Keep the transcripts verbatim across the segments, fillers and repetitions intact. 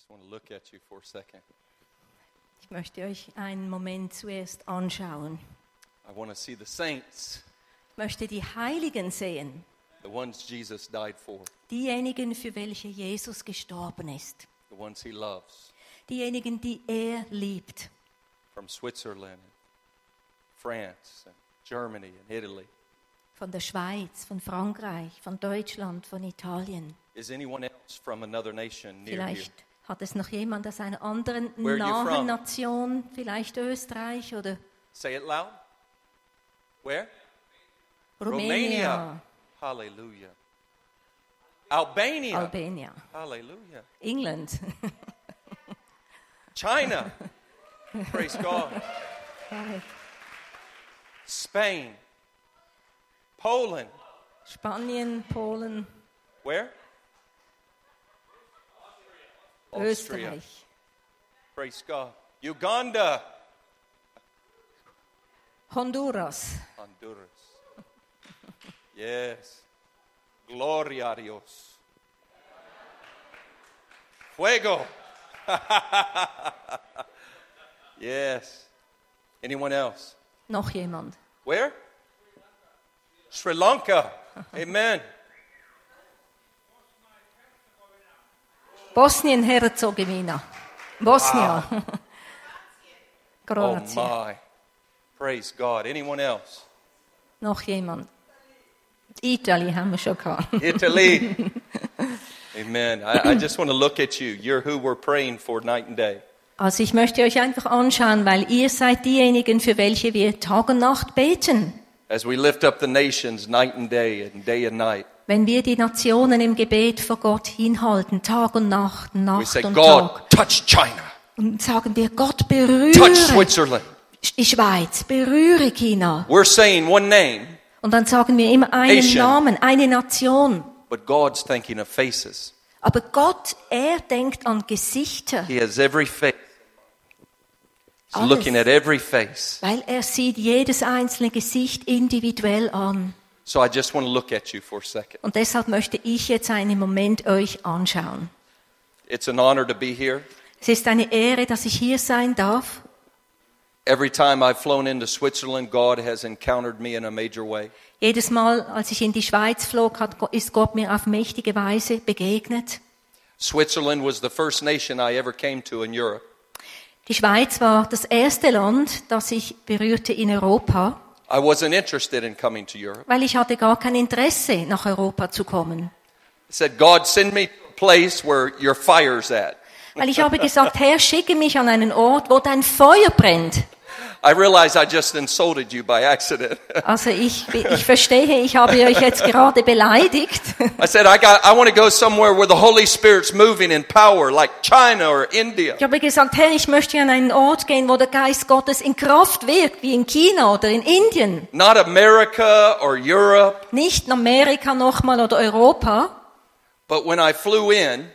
just want to look at you for a second. Ich möchte euch einen Moment zuerst anschauen. I want to see the saints, Ich möchte die Heiligen sehen, the ones Jesus died for, diejenigen, für welche Jesus gestorben ist, the ones he loves, diejenigen, die er liebt, from Switzerland, France, and Germany, and Italy. von der Schweiz, von Frankreich, von Deutschland, von Italien. Is anyone else from another nation near Vielleicht hat es noch jemand aus einer anderen Where are you nahen from? Nation, vielleicht Österreich oder you? Say it loud. Where? Rumänien, Hallelujah. Albania. Albania, Hallelujah. England, China. Praise God. Spain. Poland. Spanien, Polen, Where? Austria. Österreich, Praise God. Uganda. Honduras, Honduras. Yes. Gloria a Dios. Fuego. Yes. Anyone else? noch jemand. Where? Sri Lanka. Amen. Bosnien-Herzegowina, Bosnia, Oh Kroatien, my. Praise God. Anyone else? noch jemand. Italien haben wir schon gehabt. Italy. Amen. I, I just want to look at you. You're who we're praying for night and day. Also ich möchte euch einfach anschauen, weil ihr seid diejenigen, für welche wir Tag und Nacht beten. As we lift up the nations night and day and day and night, Wenn wir die Nationen im Gebet vor Gott hinhalten, Tag und Nacht, we Nacht say, und God, Tag, touch China, und sagen wir, Gott touch berühre Switzerland. die Schweiz, berühre China. We're saying one name, Und dann sagen wir immer einen Nation. Namen, eine Nation. but God's thinking of faces. Aber Gott, er denkt an Gesichter, He has every face. He's Alles. looking at every face. weil er sieht jedes einzelne Gesicht individuell an. So I just want to look at you for a second. Und deshalb möchte ich jetzt einen Moment euch anschauen. It's an honor to be here. Es ist eine Ehre, dass ich hier sein darf. Every time I've flown into Switzerland, God has encountered me in a major way. Jedes Mal, als ich in die Schweiz flog, hat, ist Gott mir auf mächtige Weise begegnet. Switzerland was the first nation I ever came to in Europe. Die Schweiz war das erste Land, das ich berührte in Europa, I wasn't interested in coming to Europe. weil ich hatte gar kein Interesse, nach Europa zu kommen. I said, God, send me to a place where your fire's at. Weil ich habe gesagt, Herr, schicke mich an einen Ort, wo dein Feuer brennt. I realize I just insulted you by accident. Also ich, ich verstehe, ich habe euch jetzt gerade beleidigt. I said, I got, I want to go somewhere where the Holy Spirit's moving in power, like China or India. Ich habe gesagt, Herr, ich möchte an einen Ort gehen, wo der Geist Gottes in Kraft wirkt, wie in China oder in Indien. Not America or Europe, Nicht in Amerika nochmal oder Europa. but when I flew in,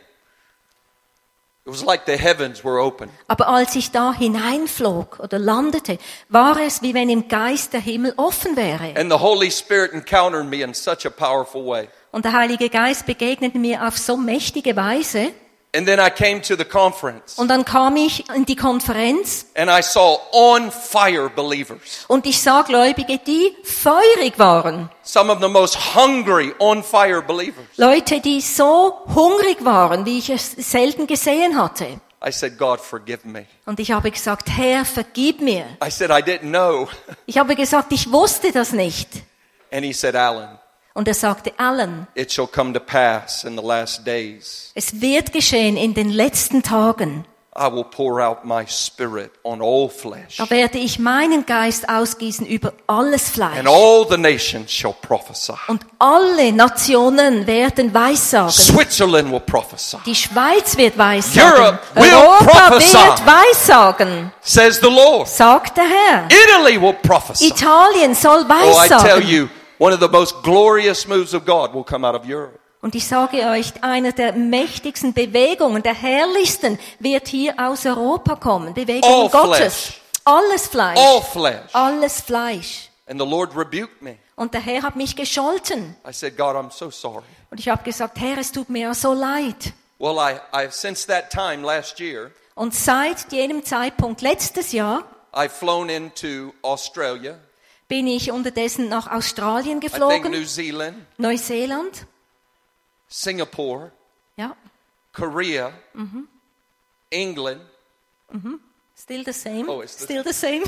it was like the heavens were open. Aber als ich da hineinflog oder landete, war es, wie wenn im Geist der Himmel offen wäre. And the Holy Spirit encountered me in such a powerful way. Und der Heilige Geist begegnete mir auf so mächtige Weise. And then I came to the conference Und dann kam ich in die Konferenz and I saw on fire believers. und ich sah Gläubige, die feurig waren. Some of the most hungry on fire believers. Leute, die so hungrig waren, wie ich es selten gesehen hatte. I said, God, forgive me. Und ich habe gesagt, Herr, vergib mir. I said, I didn't know. Ich habe gesagt, ich wusste das nicht. And he said, Alan, Und er sagte, Alan, it shall come to pass in the last days. es wird geschehen in den letzten Tagen. I will pour out my spirit on all flesh. Da werde ich meinen Geist ausgießen über alles Fleisch. And all the nations shall prophesy. Und alle Nationen werden weissagen. Switzerland will prophesy, Die Schweiz wird weissagen. Europe will Europa prophesy. wird weissagen, says the Lord. sagt der Herr. Italy will prophesy. Italien soll Oh, I tell weissagen. you, one of the most glorious moves of God will come out of Europe. Und ich sage euch, eine der mächtigsten Bewegungen, der herrlichsten, wird hier aus Europa kommen. Bewegung All Gottes. flesh. Alles Fleisch. All flesh. Alles Fleisch. And the Lord rebuked me. Und der Herr hat mich gescholten. I said, God, I'm so sorry. Und ich habe gesagt, Herr, es tut mir so leid. Well, I, I since that time last year, Und seit jenem Zeitpunkt letztes Jahr I've flown into Australia, bin ich unterdessen nach Australien I think geflogen, New Zealand, Neuseeland, Singapore, ja, Korea, England, still the same, Oh, it's the- still the same.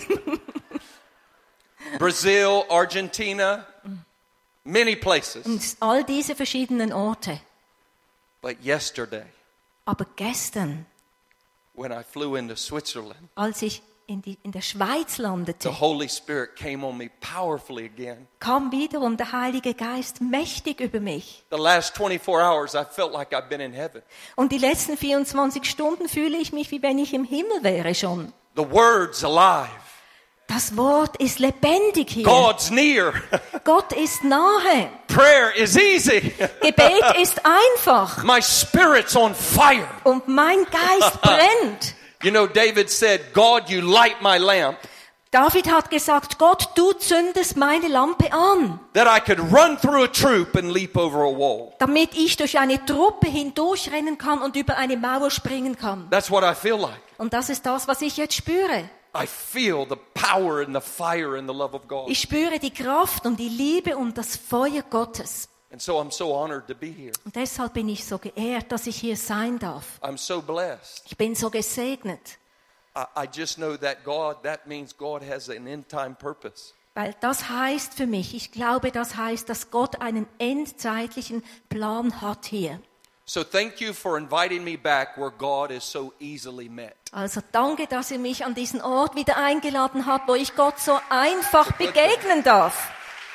Brazil, Argentina, many places. Und all diese verschiedenen Orte. But yesterday, Aber gestern, when I flew into Switzerland, als ich in, die, in der Schweiz the landete, Holy Spirit came on me powerfully again. kam wiederum der Heilige Geist mächtig über mich. The last twenty-four hours, I felt like I've been in heaven. Und die letzten vierundzwanzig Stunden fühle ich mich, wie wenn ich im Himmel wäre schon. The Word's alive. Das Wort ist lebendig hier. God's near. Gott ist nahe. Prayer is easy. Gebet ist einfach. My spirit's on fire. Und mein Geist brennt. You know, David said, God, you light my lamp, David hat gesagt, Gott, du zündest meine Lampe an, that I could run through a troop and leap over a wall. damit ich durch eine Truppe hindurchrennen kann und über eine Mauer springen kann. That's what I feel like. Und das ist das, was ich jetzt spüre. I feel the power and the fire and the love of God. Ich spüre die Kraft und die Liebe und das Feuer Gottes. And so I'm so honored to be here. Und deshalb bin ich so geehrt, dass ich hier sein darf. I'm so blessed. Ich bin so gesegnet, I, I just know that God, that means God has an end time purpose. weil das heißt für mich, ich glaube, das heißt, dass Gott einen endzeitlichen Plan hat hier. So thank you for inviting me back where God is so easily met. Also danke, dass ihr mich an diesen Ort wieder eingeladen habt, wo ich Gott so einfach begegnen darf.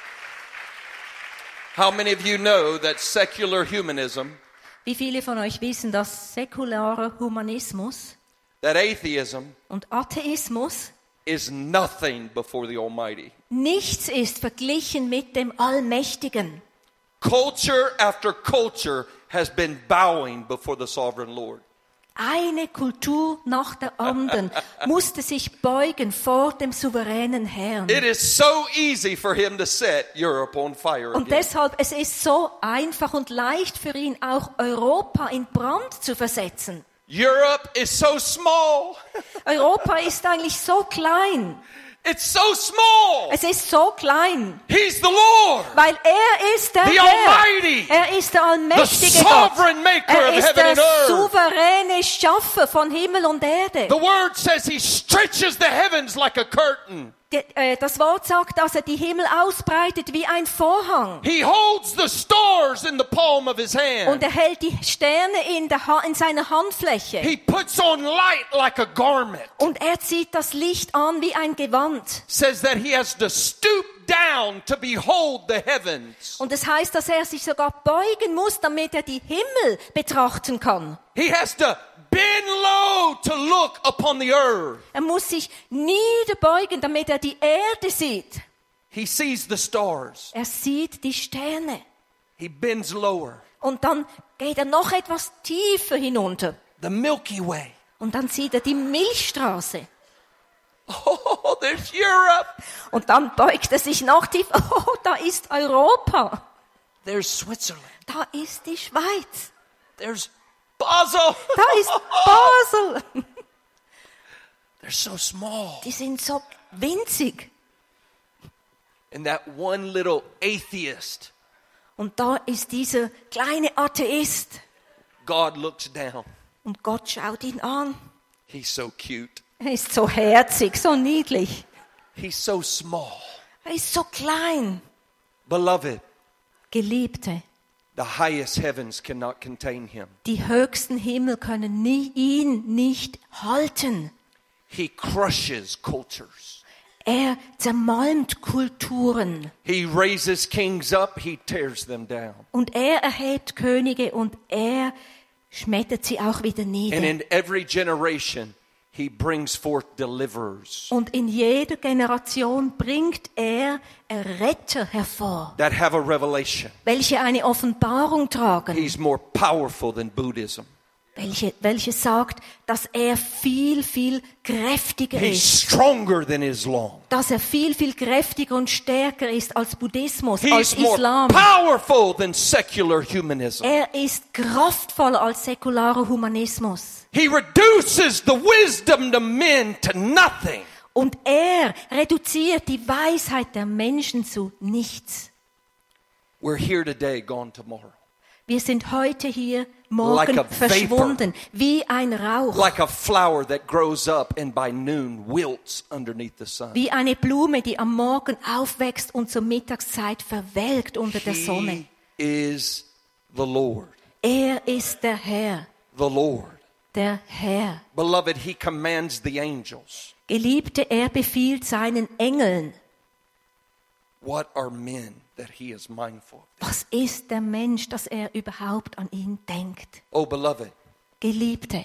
How many of you know that secular humanism, Wie viele von euch wissen, dass säkularer Humanismus that atheism, und Atheismus is nothing before the Almighty? nichts ist verglichen mit dem Allmächtigen. Culture after culture has been bowing before the sovereign Lord. Eine Kultur nach der anderen musste sich beugen vor dem souveränen Herrn. It is so easy for him to set Europe on fire Und again. deshalb, es ist so einfach und leicht für ihn, auch Europa in Brand zu versetzen. Europe is so small. Europa ist eigentlich so klein. It's so small. Es ist so klein, He's the Lord, weil er ist der the Herr. Almighty, Er ist der allmächtige the Gott. sovereign maker Er of ist heaven der and earth. souveräne Schaffer von Himmel und Erde. The word says he stretches the heavens like a curtain. Die- äh, Das Wort sagt, dass er die Himmel ausbreitet wie ein Vorhang. He holds the stars in the palm of his Und hand. er hält die Sterne in, der ha- in seiner Handfläche. He puts on light like a garment. Und er zieht das Licht an wie ein Gewand. Says that he has to stoop down to behold the heavens. Und es heißt, dass er sich sogar beugen muss, damit er die Himmel betrachten kann. He has to bend low to look upon the earth. Er muss sich niederbeugen, damit er die Erde sieht. He sees the stars. Er sieht die Sterne. He bends lower. Und dann geht er noch etwas tiefer hinunter. The Milky Way. Und dann sieht er die Milchstraße. Oh, there's Europe. Und dann beugt er sich noch tiefer. Oh, da ist Europa. There's Switzerland. Da ist die Schweiz. There's Basel. Da ist Basel. They're so small. Die sind so winzig. And that one little atheist, Und da ist dieser kleine Atheist. God looks down. Und Gott schaut ihn an. He's so cute. Er ist so herzig, so niedlich. He's so small. Er ist so klein. Beloved, Geliebte, the highest heavens cannot contain him. die höchsten Himmel können nie, ihn nicht halten. He crushes cultures. Er zermalmt Kulturen. He raises kings up, he tears them down. Und er erhebt Könige und er schmettert sie auch wieder And nieder. in every generation, he brings forth deliverers Und in jeder Generation bringt er Erretter hervor, that have a revelation. welche eine Offenbarung tragen. He's more powerful than Buddhism. welche, welche sagt, dass er viel, viel kräftiger He's ist. stronger than Islam. Dass er viel, viel kräftiger und stärker ist als Buddhismus, He's als more Islam. powerful than secular humanism. Er ist kraftvoller als säkularer Humanismus. He reduces the wisdom of men to nothing. Und er reduziert die Weisheit der Menschen zu nichts. We're here today, gone tomorrow. Wir sind heute hier, morgen Like a verschwunden, wie ein Rauch. Like a flower that grows up and by noon wilts underneath the sun. Wie eine Blume, die am Morgen aufwächst und zur Mittagszeit verwelkt unter der Sonne. He is the Lord. Er ist der Herr, The Lord. der Herr. Beloved, he commands the angels. Geliebte, er befiehlt seinen Engeln. What are men that he is mindful of? Was ist der Mensch, dass er überhaupt an ihn denkt? Oh, beloved, Geliebte,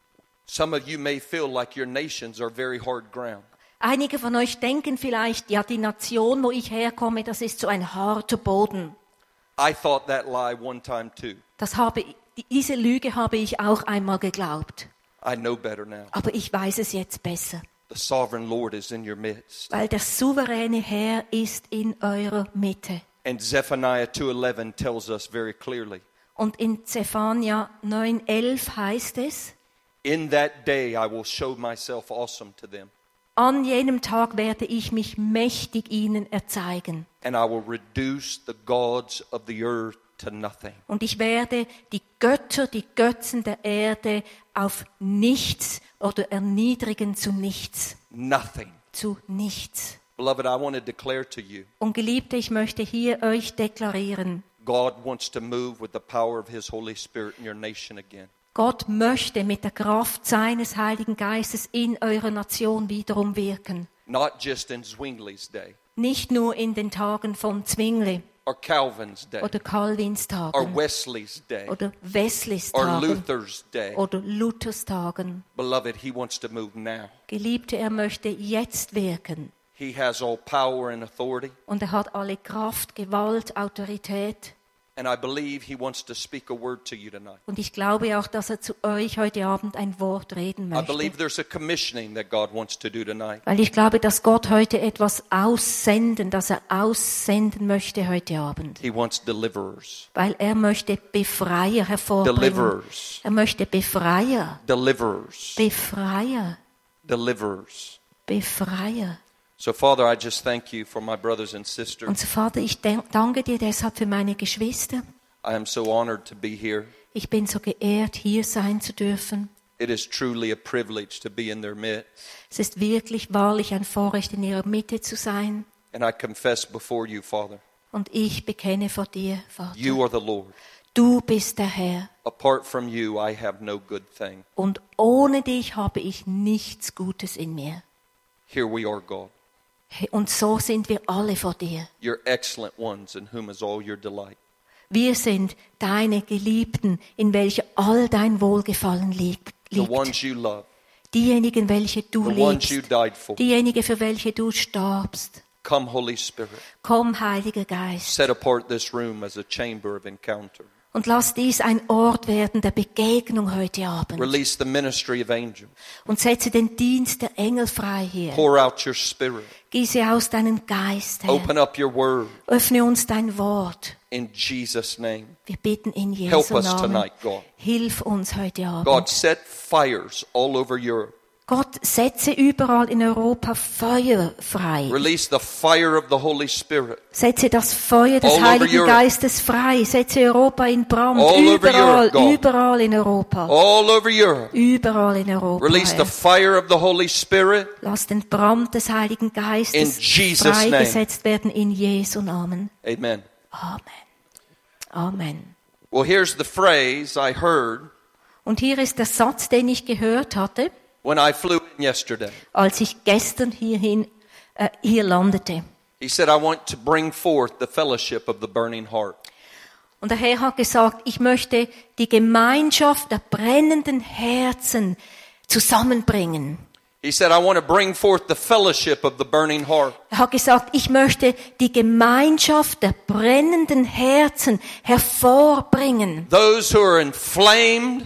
some of you may feel like your nations are very hard ground. einige von euch denken vielleicht, ja, die Nation, wo ich herkomme, das ist so ein harter Boden. I thought that lie one time too. Das habe, diese Lüge habe ich auch einmal geglaubt. I know better now. Aber ich weiß es jetzt besser. The sovereign Lord is in your midst. Weil der souveräne Herr ist in eurer Mitte. And Zephaniah two eleven tells us very clearly, Und in Zephania neun elf heißt es, in that day I will show myself awesome to them, an jenem Tag werde ich mich mächtig ihnen erzeigen. and I will reduce the gods of the earth to nothing. Und ich werde die Götter, die Götzen der Erde auf nichts oder erniedrigen zu nichts. Nothing. Zu nichts. Beloved, I want to declare to you, Und Geliebte, ich möchte hier euch deklarieren, God wants to move with the power of His Holy Spirit in your nation again. Gott möchte mit der Kraft seines Heiligen Geistes in eurer Nation wiederum wirken. Not just in Zwingli's day, Nicht nur in den Tagen von Zwingli or Calvin's day, oder Calvins or Tagen Wesley's day, oder Wesleys or Tagen Luther's day. oder Luthers Tagen. Beloved, He wants to move now. Geliebte, er möchte jetzt wirken. He has all power and authority, Und er hat alle Kraft, Gewalt, Autorität. and I believe He wants to speak a word to you tonight. Und ich glaube auch, dass er zu euch heute Abend ein Wort reden I believe möchte. there's a commissioning that God wants to do tonight. Weil ich glaube, dass Gott heute etwas aussenden, dass er aussenden möchte heute Abend. He wants deliverers, Weil er möchte Befreier hervorbringen. deliverers, Er möchte Befreier, deliverers, Befreier, deliverers. Befreier. So, Father, I just thank you for my brothers and sisters. Und so, Vater, ich denk- danke dir deshalb für meine Geschwister. I am so honored to be here. Ich bin so geehrt, hier sein zu dürfen. It is truly a privilege to be in their midst. Es ist wirklich wahrlich ein Vorrecht, in ihrer Mitte zu sein. And I confess before you, Father, Und ich bekenne vor dir, Vater, you are the Lord. du bist der Herr. Apart from you, I have no good thing. Und ohne dich habe ich nichts Gutes in mir. Here we are, God. Und so sind wir alle vor dir. You're excellent ones in whom is all your delight. Wir sind deine Geliebten, in welche all dein Wohlgefallen liegt. The ones you love, Diejenigen, welche du the ones you liebst. died for. Diejenigen, für welche du starbst. Come, Holy Spirit. Komm, Heiliger Geist. Set apart this room as a chamber of encounter. Und lass dies ein Ort werden der Begegnung heute Abend. Release the ministry of angels. Und setze den Dienst der Engel frei hier. Pour out your spirit. Gieße aus deinen Geist, Herr. Open up your word Öffne uns dein Wort. in Jesus' name. Wir bitten in Help Jesu us Namen. tonight, God. Hilf uns heute Abend. God, set fires all over Europe. Gott, setze überall in Europa Feuer frei. Release the fire of the Holy Spirit. Setze das Feuer des All over Heiligen Europe. Geistes frei. Setze Europa in Brand. All over Überall, Europe, God. überall in Europa. All over Europe. Überall in Europa. Release the Herr. fire of the Holy Spirit. Lass den Brand des Heiligen Geistes In Jesus' freigesetzt werden in Jesu Namen. Amen. Amen. Amen. Well, here's the phrase I heard Und hier ist der Satz, den ich gehört hatte, when I flew in yesterday. als ich gestern hierhin, äh, hier landete. He said, I want to bring forth the fellowship of the burning heart. Und der Herr hat gesagt, ich möchte die Gemeinschaft der brennenden Herzen zusammenbringen. He said, I want to bring forth the fellowship of the burning heart. Er hat gesagt, ich möchte die Gemeinschaft der brennenden Herzen hervorbringen. Those who are inflamed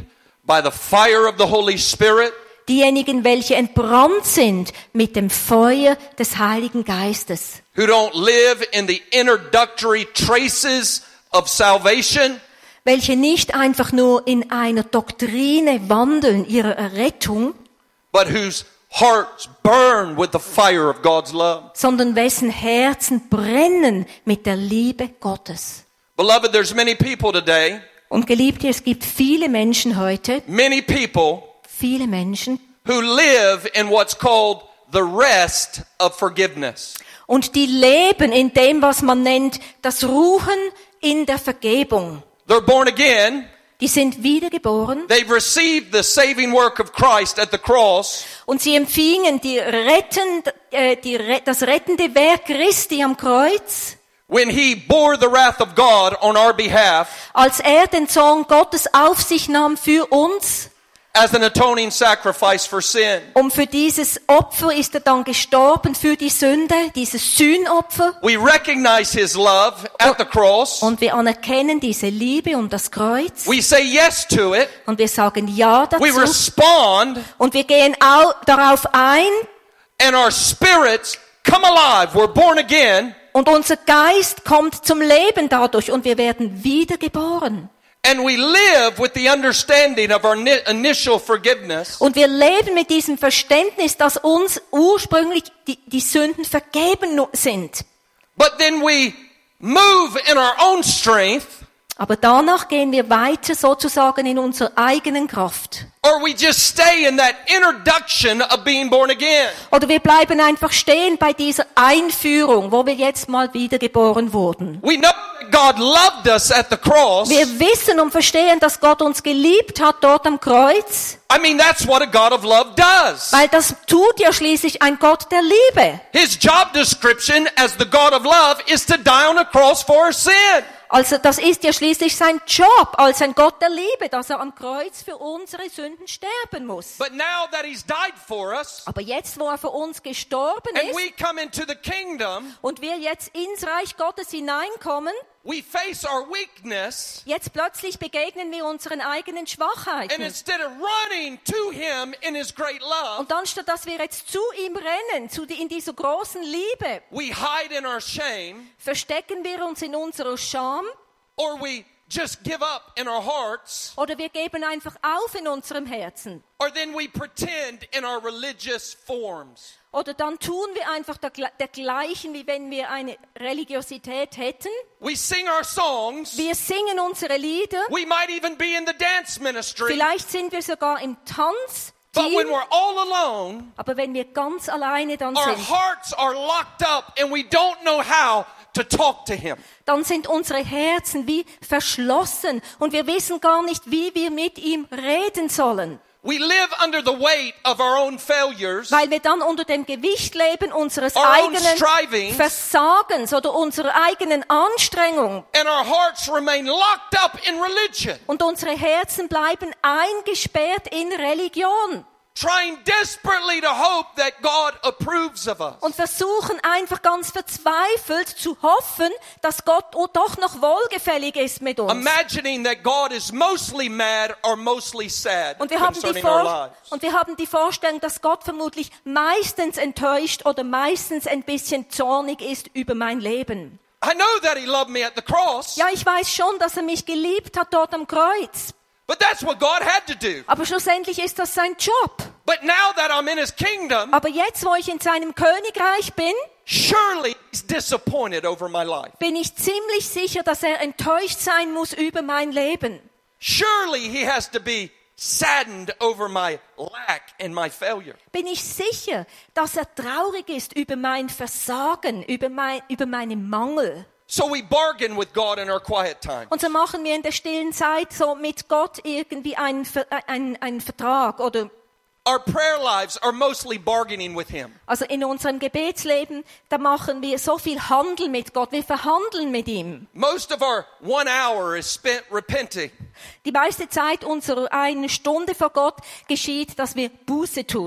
by the fire of the Holy Spirit, diejenigen, welche entbrannt sind mit dem Feuer des Heiligen Geistes, who don't live in the introductory traces of salvation, welche nicht einfach nur in einer Doktrine wandeln ihrer Errettung, but whose hearts burn with the fire of God's love. sondern wessen Herzen brennen mit der Liebe Gottes. Beloved, there's many people today, Und Geliebte, es gibt viele Menschen heute, many people viele Menschen, who live in what's called the rest of forgiveness. und die leben in dem, was man nennt, das Ruhen in der Vergebung. They're born again. Die sind wiedergeboren They've received the saving work of Christ at the cross. und sie empfingen die retten, äh, die, das rettende Werk Christi am Kreuz, When he bore the wrath of God on our behalf als er den Zorn Gottes auf sich nahm für uns. as an atoning sacrifice for sin. Und für dieses Opfer ist er dann gestorben, für die Sünde, dieses Sühnopfer. We recognize his love at the cross. Und wir anerkennen diese Liebe und das Kreuz. We say yes to it. Und wir sagen Ja We dazu. respond, Und wir gehen au- darauf ein. and our spirits come alive. We're born again. Und unser Geist kommt zum Leben dadurch. Und wir werden wiedergeboren. And we live with the understanding of our ni- initial forgiveness. Und wir leben mit diesem Verständnis, dass uns ursprünglich die, die Sünden vergeben nu- sind. But then we move in our own strength, Aber danach gehen wir weiter sozusagen in unserer eigenen Kraft. or we just stay in that introduction of being born again. Oder wir bleiben einfach stehen bei dieser Einführung, wo wir jetzt mal wiedergeboren wurden. We know that God loved us at the cross. Wir wissen und verstehen, dass Gott uns geliebt hat dort am Kreuz, I mean, that's what a God of love does. weil das tut ja schließlich ein Gott der Liebe. His job description as the God of love is to die on a cross for our sin. Also das ist ja schließlich sein Job als ein Gott der Liebe, dass er am Kreuz für unsere Sünden sterben muss. But now that he's died for us, Aber jetzt, wo er für uns gestorben and ist we come into the kingdom, und wir jetzt ins Reich Gottes hineinkommen, we face our weakness, jetzt plötzlich begegnen wir unseren eigenen and Schwachheiten. instead of running to him in his great love, Und anstatt dass wir jetzt zu ihm rennen, zu die, in dieser großen Liebe, we hide in our shame, verstecken wir uns in unserer Scham or we just give up in our hearts, oder wir geben einfach auf in unserem Herzen. or then we pretend in our religious forms. Oder dann tun wir einfach der, dergleichen, wie wenn wir eine Religiosität hätten. We sing our songs. Wir singen unsere Lieder. We might even be in the dance ministry. Vielleicht sind wir sogar im Tanz. But when we're all alone, Aber wenn wir ganz alleine dann our sind, hearts are locked up and we don't know how to talk to him. dann sind unsere Herzen wie verschlossen und wir wissen gar nicht, wie wir mit ihm reden sollen. We live under the weight of our own failures, Weil wir dann unter dem Gewicht leben unseres Our own eigenen strivings. Versagens oder unserer eigenen Anstrengung. and our hearts remain locked up in religion, Und unsere Herzen bleiben eingesperrt in Religion. trying desperately to hope that God approves of us. Und versuchen einfach ganz verzweifelt zu hoffen, dass Gott doch noch wohlgefällig ist mit uns. Imagining that God is mostly mad or mostly sad Und wir, haben die concerning our Vor- lives. und wir haben die Vorstellung, dass Gott vermutlich meistens enttäuscht oder meistens ein bisschen zornig ist über mein Leben. I know that he loved me at the cross, Ja, ich weiß schon, dass er mich geliebt hat dort am Kreuz. but that's what God had to do. Aber schlussendlich ist das sein Job. But now that I'm in his kingdom, Aber jetzt, wo ich in seinem Königreich bin, surely he's disappointed over my life. bin ich ziemlich sicher, dass er enttäuscht sein muss über mein Leben. Surely he has to be saddened over my lack and my failure. Bin ich sicher, dass er traurig ist über mein Versagen, über, mein, über meinen Mangel. So we bargain with God in our quiet time. Und so machen wir in der stillen Zeit so mit Gott irgendwie einen, Ver- äh, einen, einen Vertrag oder Our prayer lives are mostly bargaining with him. also in unserem Gebetsleben, da machen wir so viel Handel mit Gott, wir verhandeln mit ihm. Most of our one hour is spent repenting. Die meiste Zeit unserer einen Stunde vor Gott geschieht, dass wir Buße tun.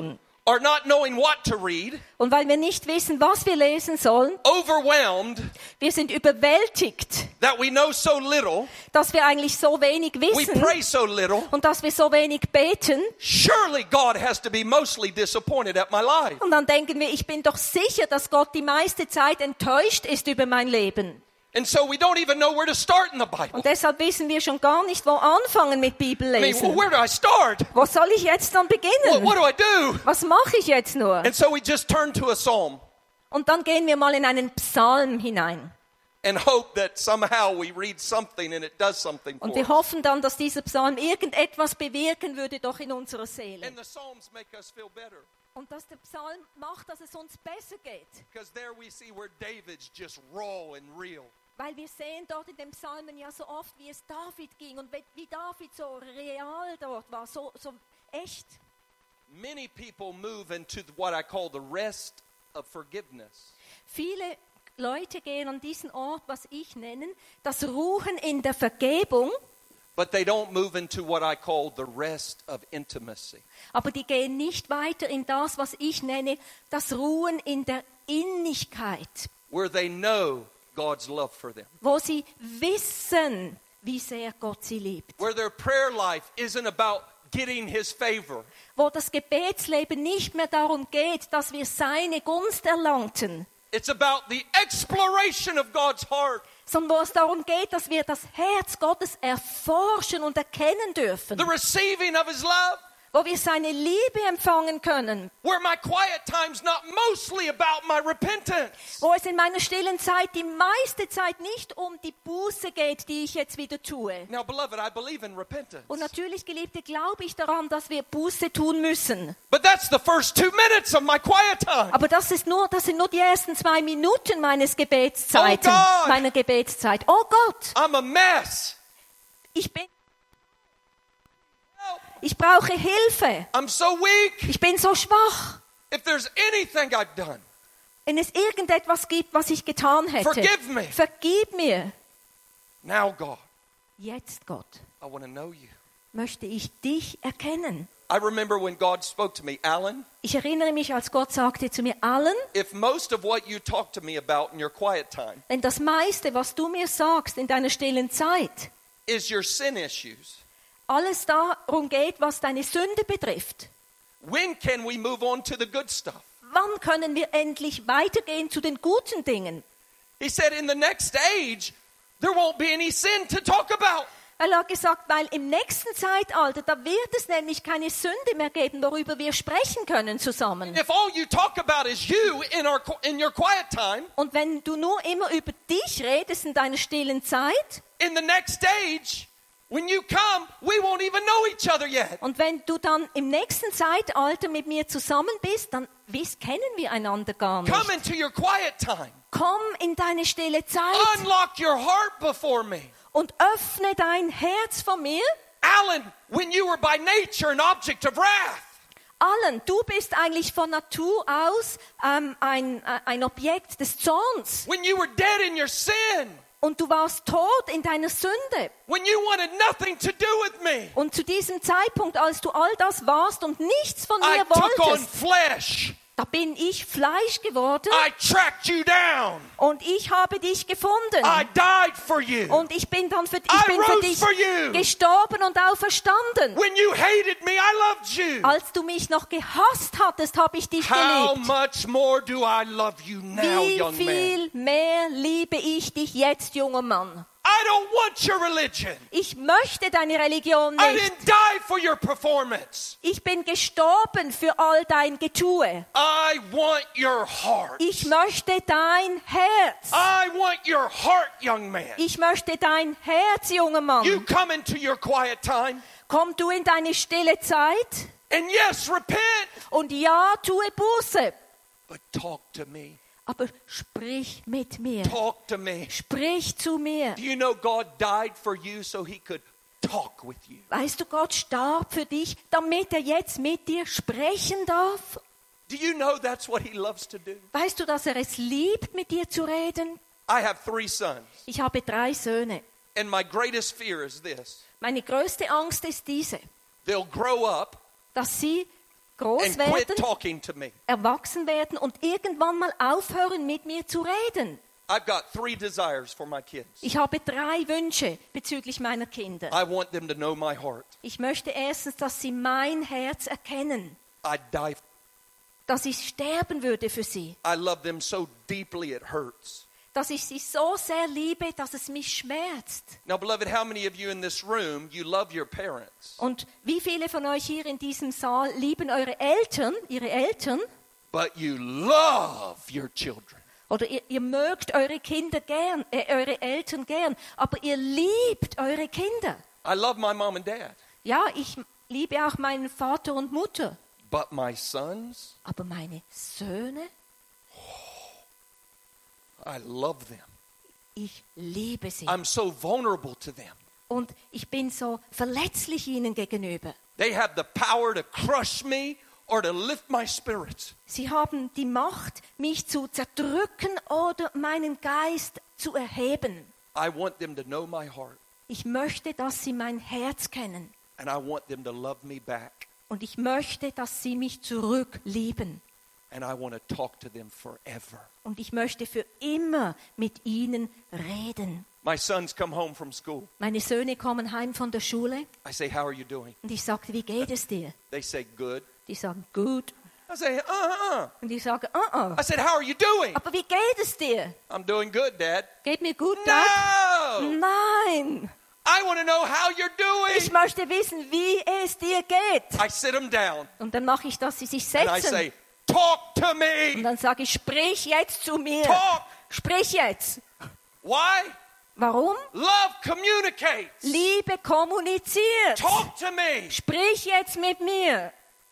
or not knowing what to read, Und weil wir nicht wissen, was wir lesen sollen, overwhelmed wir sind überwältigt, that we know so little, dass wir eigentlich so wenig we wissen pray so little, und dass wir so wenig beten. surely God has to be mostly disappointed at my life. Und dann denken wir, ich bin doch sicher, dass Gott die meiste Zeit enttäuscht ist über mein Leben. And so we don't even know where to start in the Bible. Und deshalb wissen wir schon gar nicht, wo anfangen mit I mean, Bibellesen. where do I start? Wo soll ich jetzt dann What, beginnen? what do I do? Was mache ich jetzt nur? And so we just turn to a psalm Und dann gehen wir mal in einen Psalm hinein. and hope that somehow we read something and it does something Und for wir us. hoffen dann, dass dieser Psalm irgendetwas bewirken würde, doch in unserer Seele. And the psalms make us feel better Und dass der Psalm macht, dass es uns besser geht. because there we see where David's just raw and real. Weil wir sehen dort in den Psalmen ja so oft, wie es David ging und wie David so real dort war, so, so echt. Many people move into what I call the rest of forgiveness. Viele Leute gehen an diesen Ort, was ich nenne, das Ruhen in der Vergebung, But they don't move into what I call the rest of intimacy. aber die gehen nicht weiter in das, was ich nenne, das Ruhen in der Innigkeit, Where they know God's love for them. wo sie wissen, wie sehr Gott sie liebt. Where their prayer life isn't about getting His favor. Wo das Gebetsleben nicht mehr darum geht, dass wir seine Gunst erlangten, It's about the exploration of God's heart. sondern wo es darum geht, dass wir das Herz Gottes erforschen und erkennen dürfen, The receiving of His love. wo wir seine Liebe empfangen können, Where my quiet time's not mostly about my repentance. wo es in meiner stillen Zeit die meiste Zeit nicht um die Buße geht, die ich jetzt wieder tue. Now, beloved, I believe in repentance. Und natürlich, Geliebte, glaube ich daran, dass wir Buße tun müssen. But that's the first two minutes of my quiet time. Aber das ist nur, das sind nur die ersten zwei Minuten meines Gebetszeiten, Oh God. meiner Gebetszeit. Oh Gott, I'm a mess. ich bin, Help. ich brauche Hilfe. I'm so weak. Ich bin so schwach. If there's anything I've done, Wenn es irgendetwas gibt, was ich getan hätte, Forgive me. vergib mir. now, God, Jetzt, Gott, I want to know you. möchte ich dich erkennen. I remember when God spoke to me, Alan, Ich erinnere mich, als Gott sagte zu mir, Allen, if most of what you talk to me about in your quiet time denn das meiste, was du mir sagst in deiner stillen Zeit, is your sin issues, alles darum geht, was deine Sünde betrifft. when can we move on to the good stuff? Wann können wir endlich weitergehen zu den guten Dingen? He said, in the next age, there won't be any sin to talk about. Er hat gesagt, weil im nächsten Zeitalter, da wird es nämlich keine Sünde mehr geben, worüber wir sprechen können zusammen. If all you talk about is you in, our, in your quiet time, Und wenn du nur immer über dich redest in deiner stillen Zeit, in the next age, when you come, we won't even know each other yet. und wenn du dann im nächsten Zeitalter mit mir zusammen bist, dann wiss, kennen wir einander gar nicht. Come into your quiet time. Komm in deine stille Zeit Unlock your heart before me. und öffne dein Herz vor mir. Alan, when you were by nature an object of wrath, Allen, du bist eigentlich von Natur aus ähm, ein, äh, ein Objekt des Zorns. when you were dead in your sin, Und du warst tot in deiner Sünde. when you wanted nothing to do with me, Und zu diesem Zeitpunkt, als du all das warst und nichts von I mir took on wolltest, flesh. da bin ich Fleisch geworden I tracked you down. und ich habe dich gefunden. I died for you. Und ich bin dann für, ich I bin für rose dich for you. gestorben und auferstanden. When you hated me, I loved you. Als du mich noch gehasst hattest, habe ich dich How geliebt. much more do I love you now, Wie young man? viel mehr liebe ich dich jetzt, junger Mann. I don't want your religion. Ich möchte deine Religion I nicht. didn't die for your performance. Ich bin gestorben für all dein Getue. I want your heart. Ich möchte dein Herz. I want your heart, young man. Ich möchte dein Herz, junger You Mann. come into your quiet time, Komm du in deine stille Zeit and yes, repent, und ja, tue Buße. but talk to me. Aber sprich mit mir. Talk to me. Sprich zu mir. Do you know God died for you so he could talk with you? Weißt du, Gott starb für dich, damit er jetzt mit dir sprechen darf. Do you know that's what he loves to do? Weißt du, dass er es liebt, mit dir zu reden? I have three sons, Ich habe drei Söhne. and my greatest fear is this. Meine größte Angst ist diese, They'll grow up dass sie groß and quit werden, talking to me. erwachsen werden und irgendwann mal aufhören, mit mir zu reden. I've got three desires for my kids. Ich habe drei Wünsche bezüglich meiner Kinder. I want them to know my heart. Ich möchte erstens, dass sie mein Herz erkennen, I'd die. dass ich sterben würde für sie, I love them so deeply it hurts. dass ich sie so sehr liebe, dass es mich schmerzt. Now, beloved, how many of you in this room, you love your parents, Und wie viele von euch hier in diesem Saal lieben eure Eltern, ihre Eltern, but you love your children? oder ihr, ihr mögt eure Kinder gern, äh, eure Eltern gern, aber ihr liebt eure Kinder. I love my mom and dad, Ja, ich liebe auch meinen Vater und Mutter, but my sons, aber meine Söhne, I love them. ich liebe sie. I'm so vulnerable to them. Und ich bin so verletzlich ihnen gegenüber. They have the power to crush me or to lift my spirits. Sie haben die Macht, mich zu zerdrücken oder meinen Geist zu erheben. I want them to know my heart, Ich möchte, dass sie mein Herz kennen. and I want them to love me back, Und ich möchte, dass sie mich zurücklieben. and I want to talk to them forever. Und ich möchte für immer mit ihnen reden. My sons come home from school. Meine Söhne kommen heim von der Schule I say, how are you doing? und ich sage, wie geht es dir? They say, good. Die sagen, gut. I say, uh-uh. Und ich sage, ah, ah. I said, how are you doing? Aber wie geht es dir? I'm doing good, Dad. Geht mir gut, Dad? No! Nein. I want to know how you're Ich doing. möchte wissen, wie es dir geht. I sit them down, Und dann mache ich, dass sie sich and I setzen. say, talk to Und me. dann sage ich, sprich jetzt zu mir. Talk. Sprich jetzt. Why? Warum? Love communicates. Liebe kommuniziert. Talk to me. Sprich jetzt mit mir.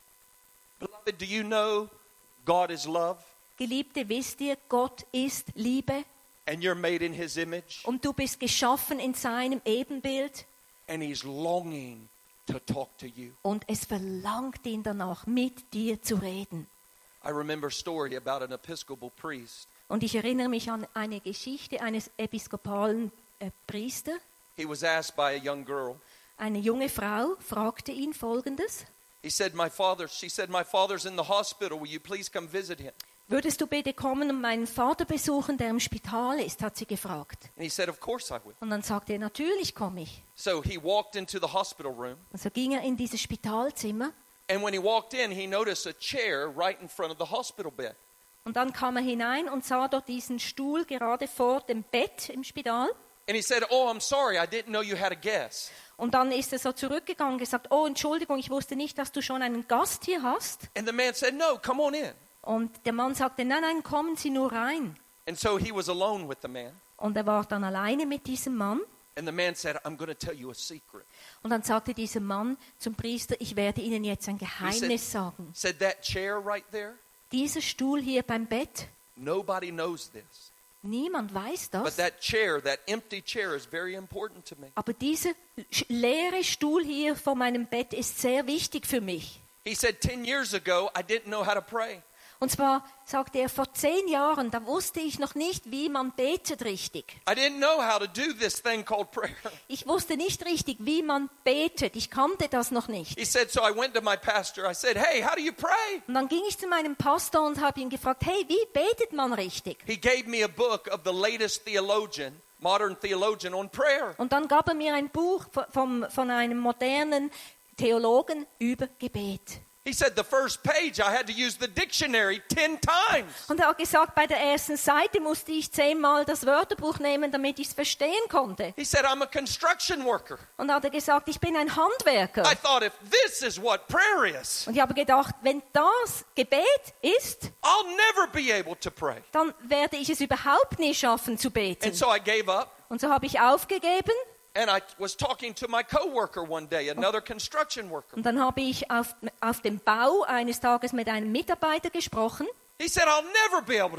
Beloved, do you know God is love, Geliebte, wisst ihr, Gott ist Liebe and you're made in His image, und du bist geschaffen in seinem Ebenbild and He's longing to talk to you? und es verlangt ihn danach, mit dir zu reden. I remember a story about an Episcopal priest. Und ich erinnere mich an eine Geschichte eines episkopalen äh, Priester. He was asked by a young girl. Eine junge Frau fragte ihn Folgendes: He said, "My father." She said, "My father's in the hospital. Will you please come visit him?" Würdest du bitte kommen und meinen Vater besuchen, der im Spital ist, hat sie gefragt. And he said, "Of course I will." Und dann sagte er, natürlich komme ich. So he walked into the hospital room, Und so ging er in dieses Spitalzimmer and when he walked in, he noticed a chair right in front of the hospital bed. und dann kam er hinein und sah dort diesen Stuhl gerade vor dem Bett im Spital. And he said, "Oh, I'm sorry. I didn't know you had a guest." Und dann ist er so zurückgegangen und gesagt, oh, Entschuldigung, ich wusste nicht, dass du schon einen Gast hier hast. And the man said, "No, come on in." Und der Mann sagte, nein, nein, kommen Sie nur rein. And so he was alone with the man. Und er war dann alleine mit diesem Mann. And the man said, "I'm going to tell you a secret." Und dann sagte dieser Mann zum Priester, ich werde Ihnen jetzt ein He Geheimnis sagen. said, "That chair right there, Dieser Stuhl hier beim Bett, nobody knows this. niemand weiß But das. that chair, that empty chair is very important to me." Aber dieser sch- leere Stuhl hier vor meinem Bett ist sehr wichtig für mich. He said, ten years ago, I didn't know how to pray. Und zwar sagte er, vor zehn Jahren, da wusste ich noch nicht, wie man betet richtig. I didn't know how to do this thing called prayer. Ich wusste nicht richtig, wie man betet. Ich kannte das noch nicht. He said, so I went to my pastor. I said, "Hey, how do you pray?" Und dann ging ich zu meinem Pastor und habe ihn gefragt, hey, wie betet man richtig? He gave me a book of the latest theologian, modern theologian on prayer. Und dann gab er mir ein Buch vom, von einem modernen Theologen über Gebet. He said, the first page, I had to use the dictionary ten times. Und er hat gesagt, bei der ersten Seite musste ich zehnmal das Wörterbuch nehmen, damit ich es verstehen konnte. He said, I'm a construction worker. Und dann hat er gesagt, ich bin ein Handwerker. I thought, if this is what prayer is, Und ich habe gedacht, wenn das Gebet ist, I'll never be able to pray. dann werde ich es überhaupt nie schaffen zu beten. And so I gave up. Und so habe ich aufgegeben. And I was talking to my coworker one day, another construction worker. Und dann habe ich auf, auf dem Bau eines Tages mit einem Mitarbeiter gesprochen. He said, I'll never be able to pray.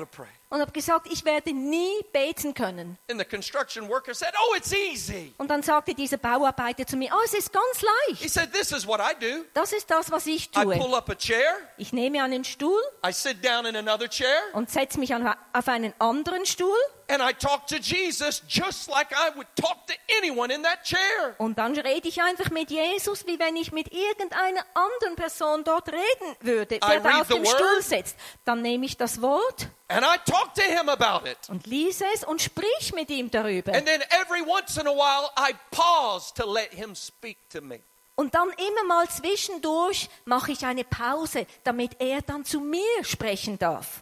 Und habe gesagt, ich werde nie beten können. And the construction worker said, oh, it's easy. Und dann sagte dieser Bauarbeiter zu mir, oh, es ist ganz He leicht. said, this is what I do. Das ist das, was ich I pull tue. up a chair. Ich nehme einen Stuhl I sit down in another chair. und setze mich an, auf einen anderen Stuhl. And I talk to Jesus just like I would talk to anyone in that chair. Und dann rede ich einfach mit Jesus, wie wenn ich mit irgendeiner anderen Person dort reden würde, der da read auf the dem word. Stuhl sitzt. Dann nehme ich das Wort And I talk to him about it. und lese es und sprich mit ihm darüber. And then every once in a while, I pause to let him speak to me. Und dann immer mal zwischendurch mache ich eine Pause, damit er dann zu mir sprechen darf.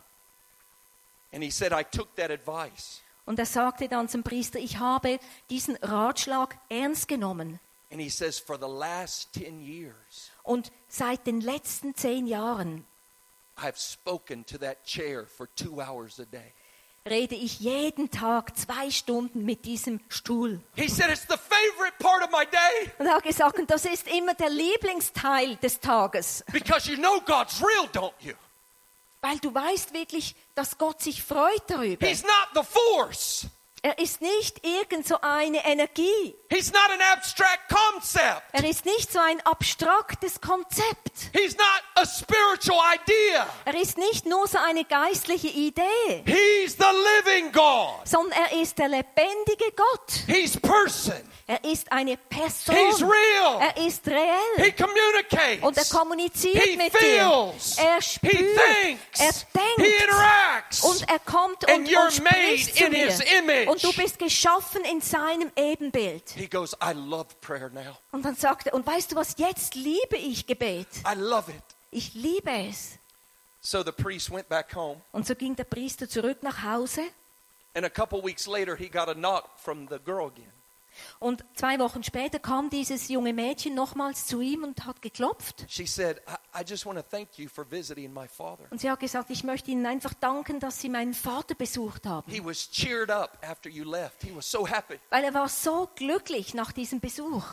And he said, I took that advice. Und er sagte dann zum Priester, ich habe diesen Ratschlag ernst genommen. And he says, for the last ten years, Und seit den letzten zehn Jahren I've spoken to that chair for two hours a day. rede ich jeden Tag zwei Stunden mit diesem Stuhl. He said, it's the favorite part of my day Und er hat gesagt, und das ist immer der Lieblingsteil des Tages. because you know God's real, don't you? Weil du weißt wirklich, dass Gott sich freut darüber. He's not the force. Er ist nicht irgend so eine Energie. He's not an abstract concept. Er ist nicht so ein abstraktes Konzept. He's not a spiritual idea. Er ist nicht nur so eine geistliche Idee, He's the living God. sondern er ist der lebendige Gott. He's person. Er ist eine Person. He's real. Er ist He reell. communicates. Und er kommuniziert He mit dir. feels. Er He spürt. thinks. Er He denkt. interacts. Und er kommt And und, you're und spricht made zu in dir. his image. Und du bist geschaffen in seinem Ebenbild. He goes, I love prayer now. Und dann sagt er, und weißt du was, jetzt liebe ich Gebet. I love it. Ich liebe es. So the priest went back home. Und so ging der Priester zurück nach Hause. And a couple weeks later, he got a knock from the girl again. Und zwei Wochen später kam dieses junge Mädchen nochmals zu ihm und hat geklopft. She said, I, I just want to thank you for visiting my father. Und sie hat gesagt, ich möchte Ihnen einfach danken, dass Sie meinen Vater besucht haben. He was cheered up after you left. He was so happy. Weil er war so glücklich nach diesem Besuch.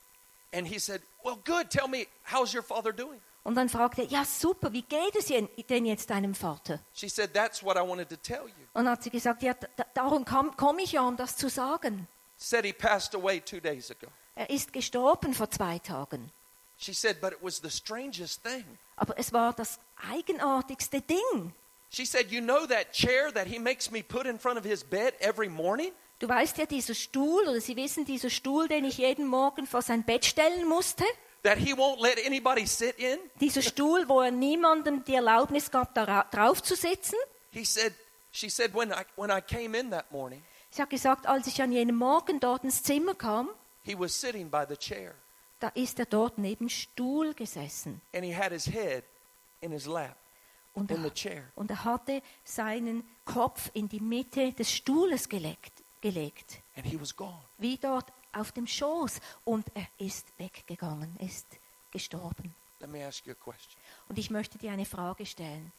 And he said, well, good. Tell me, how's your father doing? Und dann fragte er, ja super, wie geht es Ihnen- denn jetzt deinem Vater? She said, that's what I wanted to tell you. Und dann hat sie gesagt, ja, da, darum komme ich ja, um das zu sagen. Said he passed away two days ago. Er ist gestorben vor zwei Tagen. She said, but it was the strangest thing. Aber es war das eigenartigste Ding. She said, you know that chair that he makes me put in front of his bed every morning? Du weißt ja, dieser Stuhl, oder Sie wissen, dieser Stuhl, den ich jeden Morgen vor sein Bett stellen musste. That he won't let anybody sit in? Dieser Stuhl, wo er niemandem die Erlaubnis gab, da drauf zu sitzen. He said, she said, when I, when I came in that morning, Sie hat gesagt, als ich an jenem Morgen dort ins Zimmer kam, he was sitting by the chair. da ist er dort neben Stuhl gesessen. And he had his head in his lap, Und in the er, chair. und er hatte seinen Kopf in die Mitte des Stuhles gelegt, gelegt, And he was gone. wie dort auf dem Schoß. Und er ist weggegangen, ist gestorben. Let me ask you a question. Und ich möchte dir eine Frage stellen.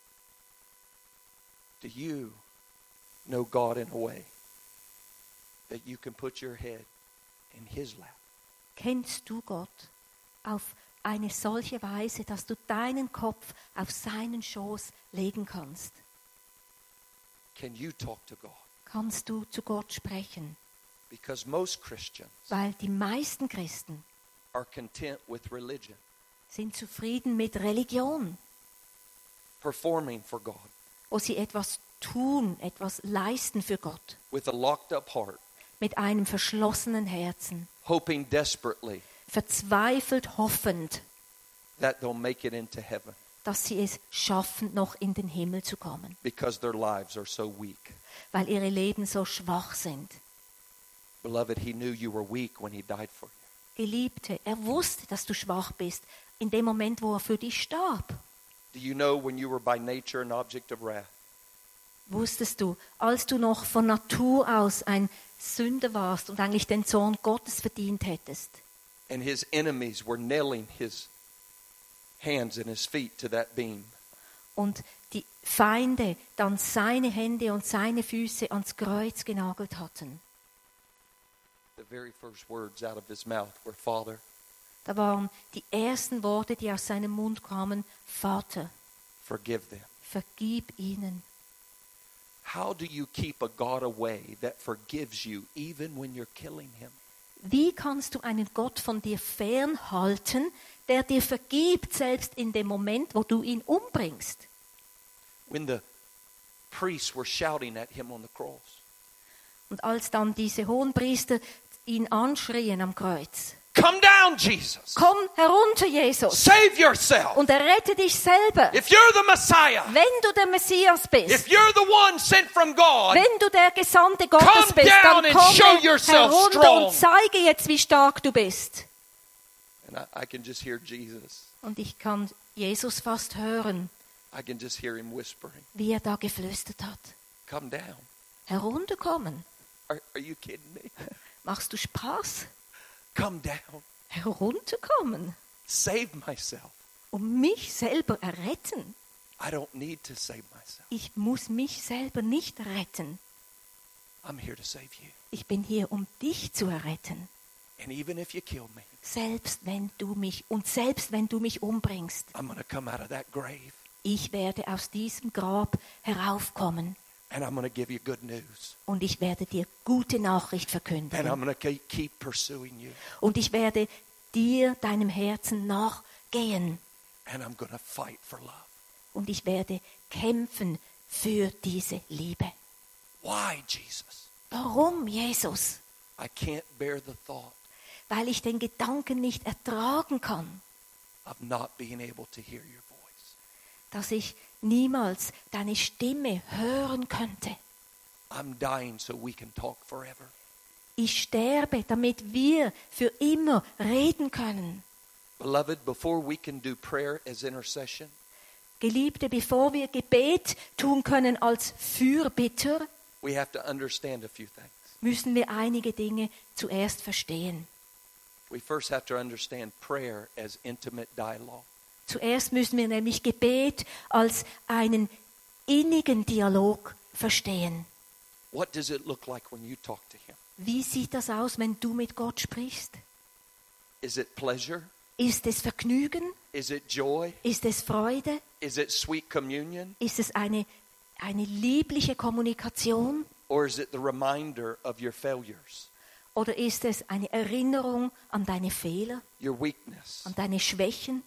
Do you know God in a way that you can put your head in his lap? Kennst du Gott auf eine solche Weise, dass du deinen Kopf auf seinen Schoß legen kannst? Can you talk to God? Kannst du zu Gott sprechen? Because most Christians Weil die meisten Christen are content with religion, sind zufrieden mit Religion, performing for God, wo sie etwas tun, etwas leisten für Gott, with a locked up heart, mit einem verschlossenen Herzen, hoping desperately verzweifelt hoffend, that they'll make it into heaven dass sie es schaffen, noch in den Himmel zu kommen, because their lives are so weak. weil ihre Leben so schwach sind. Beloved, he knew you were weak when he died for you. Geliebte, er wusste, dass du schwach bist, in dem Moment, wo er für dich starb. Do you know when you were by nature an object of wrath? Wusstest du, als du noch von Natur aus ein Sünder warst und eigentlich den Zorn Gottes verdient hättest, And his enemies were nailing his hands and his feet to that beam. und die Feinde dann seine Hände und seine Füße ans Kreuz genagelt hatten? The very first words out of his mouth were, Father, Da waren die ersten Worte, die aus seinem Mund kamen, Vater, forgive them. vergib ihnen. How do you keep a God away that forgives you even when you're killing him? Wie kannst du einen Gott von dir fernhalten, der dir vergibt, selbst in dem Moment, wo du ihn umbringst? When the priests were shouting at him on the cross, Und als dann diese Hohenpriester ihn anschrien am Kreuz: come down, Jesus. Komm herunter, Jesus, Save yourself. und errette dich selber. If you're the Messiah, Wenn du der Messias if bist, you're the one sent from God, wenn du der Gesandte Gottes come bist, down dann and komm show yourself herunter strong. und zeige jetzt, wie stark du bist. and I, I can just hear Jesus. Und ich kann Jesus fast hören, I can just hear him whispering, wie er da geflüstert hat. come down. Herunterkommen. Are, are you kidding me? Machst du Spaß? Come down. Herunterkommen. Save myself. Um mich selber erretten. I don't need to save myself. Ich muss mich selber nicht retten. I'm here to save you. Ich bin hier, um dich zu erretten. And even if you kill me, Selbst wenn du mich, und selbst wenn du mich umbringst, I'm going to come out of that grave ich werde aus diesem Grab heraufkommen and I'm going to give you good news. und ich werde dir gute Nachricht And verkünden. I'm going to keep pursuing you. Und ich werde dir, deinem Herzen nachgehen. And I'm going to fight for love. Und ich werde kämpfen für diese Liebe. Why, Jesus? Warum, Jesus? I can't bear the thought Weil ich den Gedanken nicht ertragen kann, of not being able to hear your voice. dass ich niemals deine Stimme hören könnte. I'm dying so we can talk forever. Ich sterbe, damit wir für immer reden können. Beloved, before we can do prayer as intercession, Geliebte, bevor wir Gebet tun können als Fürbitter, we have to understand a few things. müssen wir einige Dinge zuerst verstehen. We first have to understand prayer as intimate dialogue. Zuerst müssen wir nämlich Gebet als einen innigen Dialog verstehen. What does it look like when you talk to him? Wie sieht das aus, wenn du mit Gott sprichst? Is it pleasure? Ist es Vergnügen? Is it joy? Ist es Freude? Is it sweet communion? Ist es eine, eine liebliche Kommunikation? Or is it the reminder of your failures, Oder ist es eine Erinnerung an deine Fehler, your weakness? an deine Schwächen?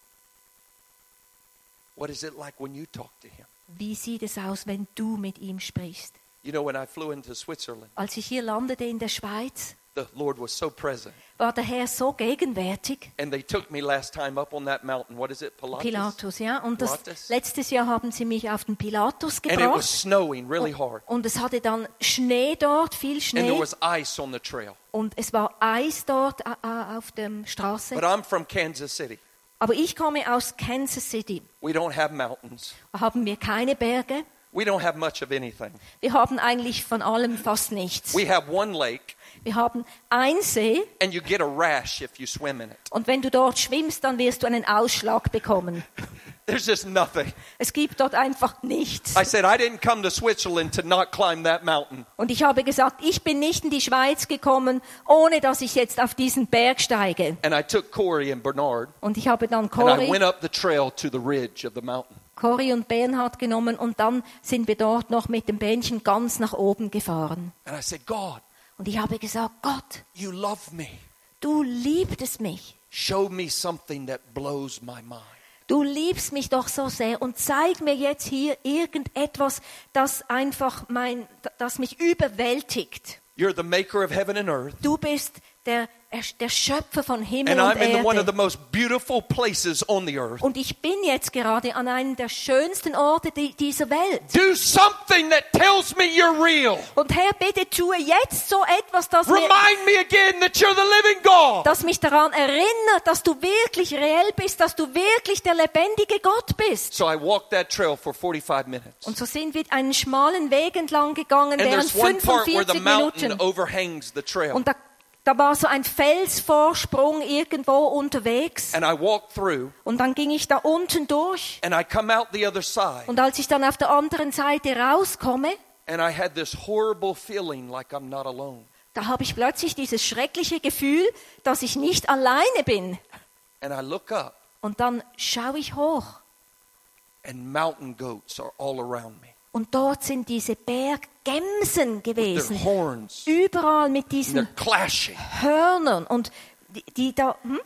What is it like when you talk to him? Wie sieht es aus, wenn du mit ihm sprichst? You know, when I flew into Switzerland, Als ich hier landete in der Schweiz, the Lord was so present. war der Herr so gegenwärtig. And they took me last time up on that mountain. What is it? Pilatus? Pilatus, ja. Und das, Pilatus? letztes Jahr haben sie mich auf den Pilatus And it was gebracht. snowing really hard. Und es hatte dann Schnee dort, viel And there Schnee. was ice on the trail. Und es war Eis dort äh, äh, auf der Straße. But I'm from Kansas City. Aber ich komme aus Kansas City. We don't have mountains. Da haben wir keine Berge. We don't have much of anything. Wir haben eigentlich von allem fast nichts. We have one lake, Wir haben einen See. and you get a rash if you swim in it. Und wenn du dort schwimmst, dann wirst du einen Ausschlag bekommen. There's just nothing. Es gibt dort einfach nichts. I said, I didn't come to Switzerland to not climb that mountain. Und ich habe gesagt, ich bin nicht in die Schweiz gekommen, ohne dass ich jetzt auf diesen Berg steige. And I took Corey and Bernard, Und ich habe dann and I went Cory, up the trail to the ridge of the mountain. Cory und Bernhard genommen und dann sind wir dort noch mit dem Bändchen ganz nach oben gefahren. And I said, God, Und ich habe gesagt, Gott, you love me. du liebtest mich. Show me something that blows my mind. Du liebst mich doch so sehr und zeig mir jetzt hier irgendetwas, das einfach mein, das mich überwältigt. You're the maker of heaven and earth. Du bist der, der Schöpfer von Himmel And und I'm in the, one of the Erde. most beautiful places on the earth. Und ich bin jetzt gerade an einem der schönsten Orte di- dieser Welt. Do something that tells me you're real. Und Herr, bitte tue jetzt so etwas, das, mir, Remind me again that you're the living God. das mich daran erinnert, dass du wirklich reell bist, dass du wirklich der lebendige Gott bist. So I walked that trail for forty-five minutes. Und so sind wir einen schmalen Weg entlang gegangen, And während there's one part where the fünfundvierzig mountain Minuten. overhangs the trail. Und da, da war so ein Felsvorsprung irgendwo unterwegs. And I walked through, Und dann ging ich da unten durch. and I come out the other side, Und als ich dann auf der anderen Seite rauskomme, and I had this horrible feeling like I'm not alone. da habe ich plötzlich dieses schreckliche Gefühl, dass ich nicht alleine bin. And I look up, Und dann schaue ich hoch. and mountain goats are all around me. Und dort sind diese Berggemsen their gewesen. horns, Überall mit and diesen they're clashing. Hörnern und die, die da hm?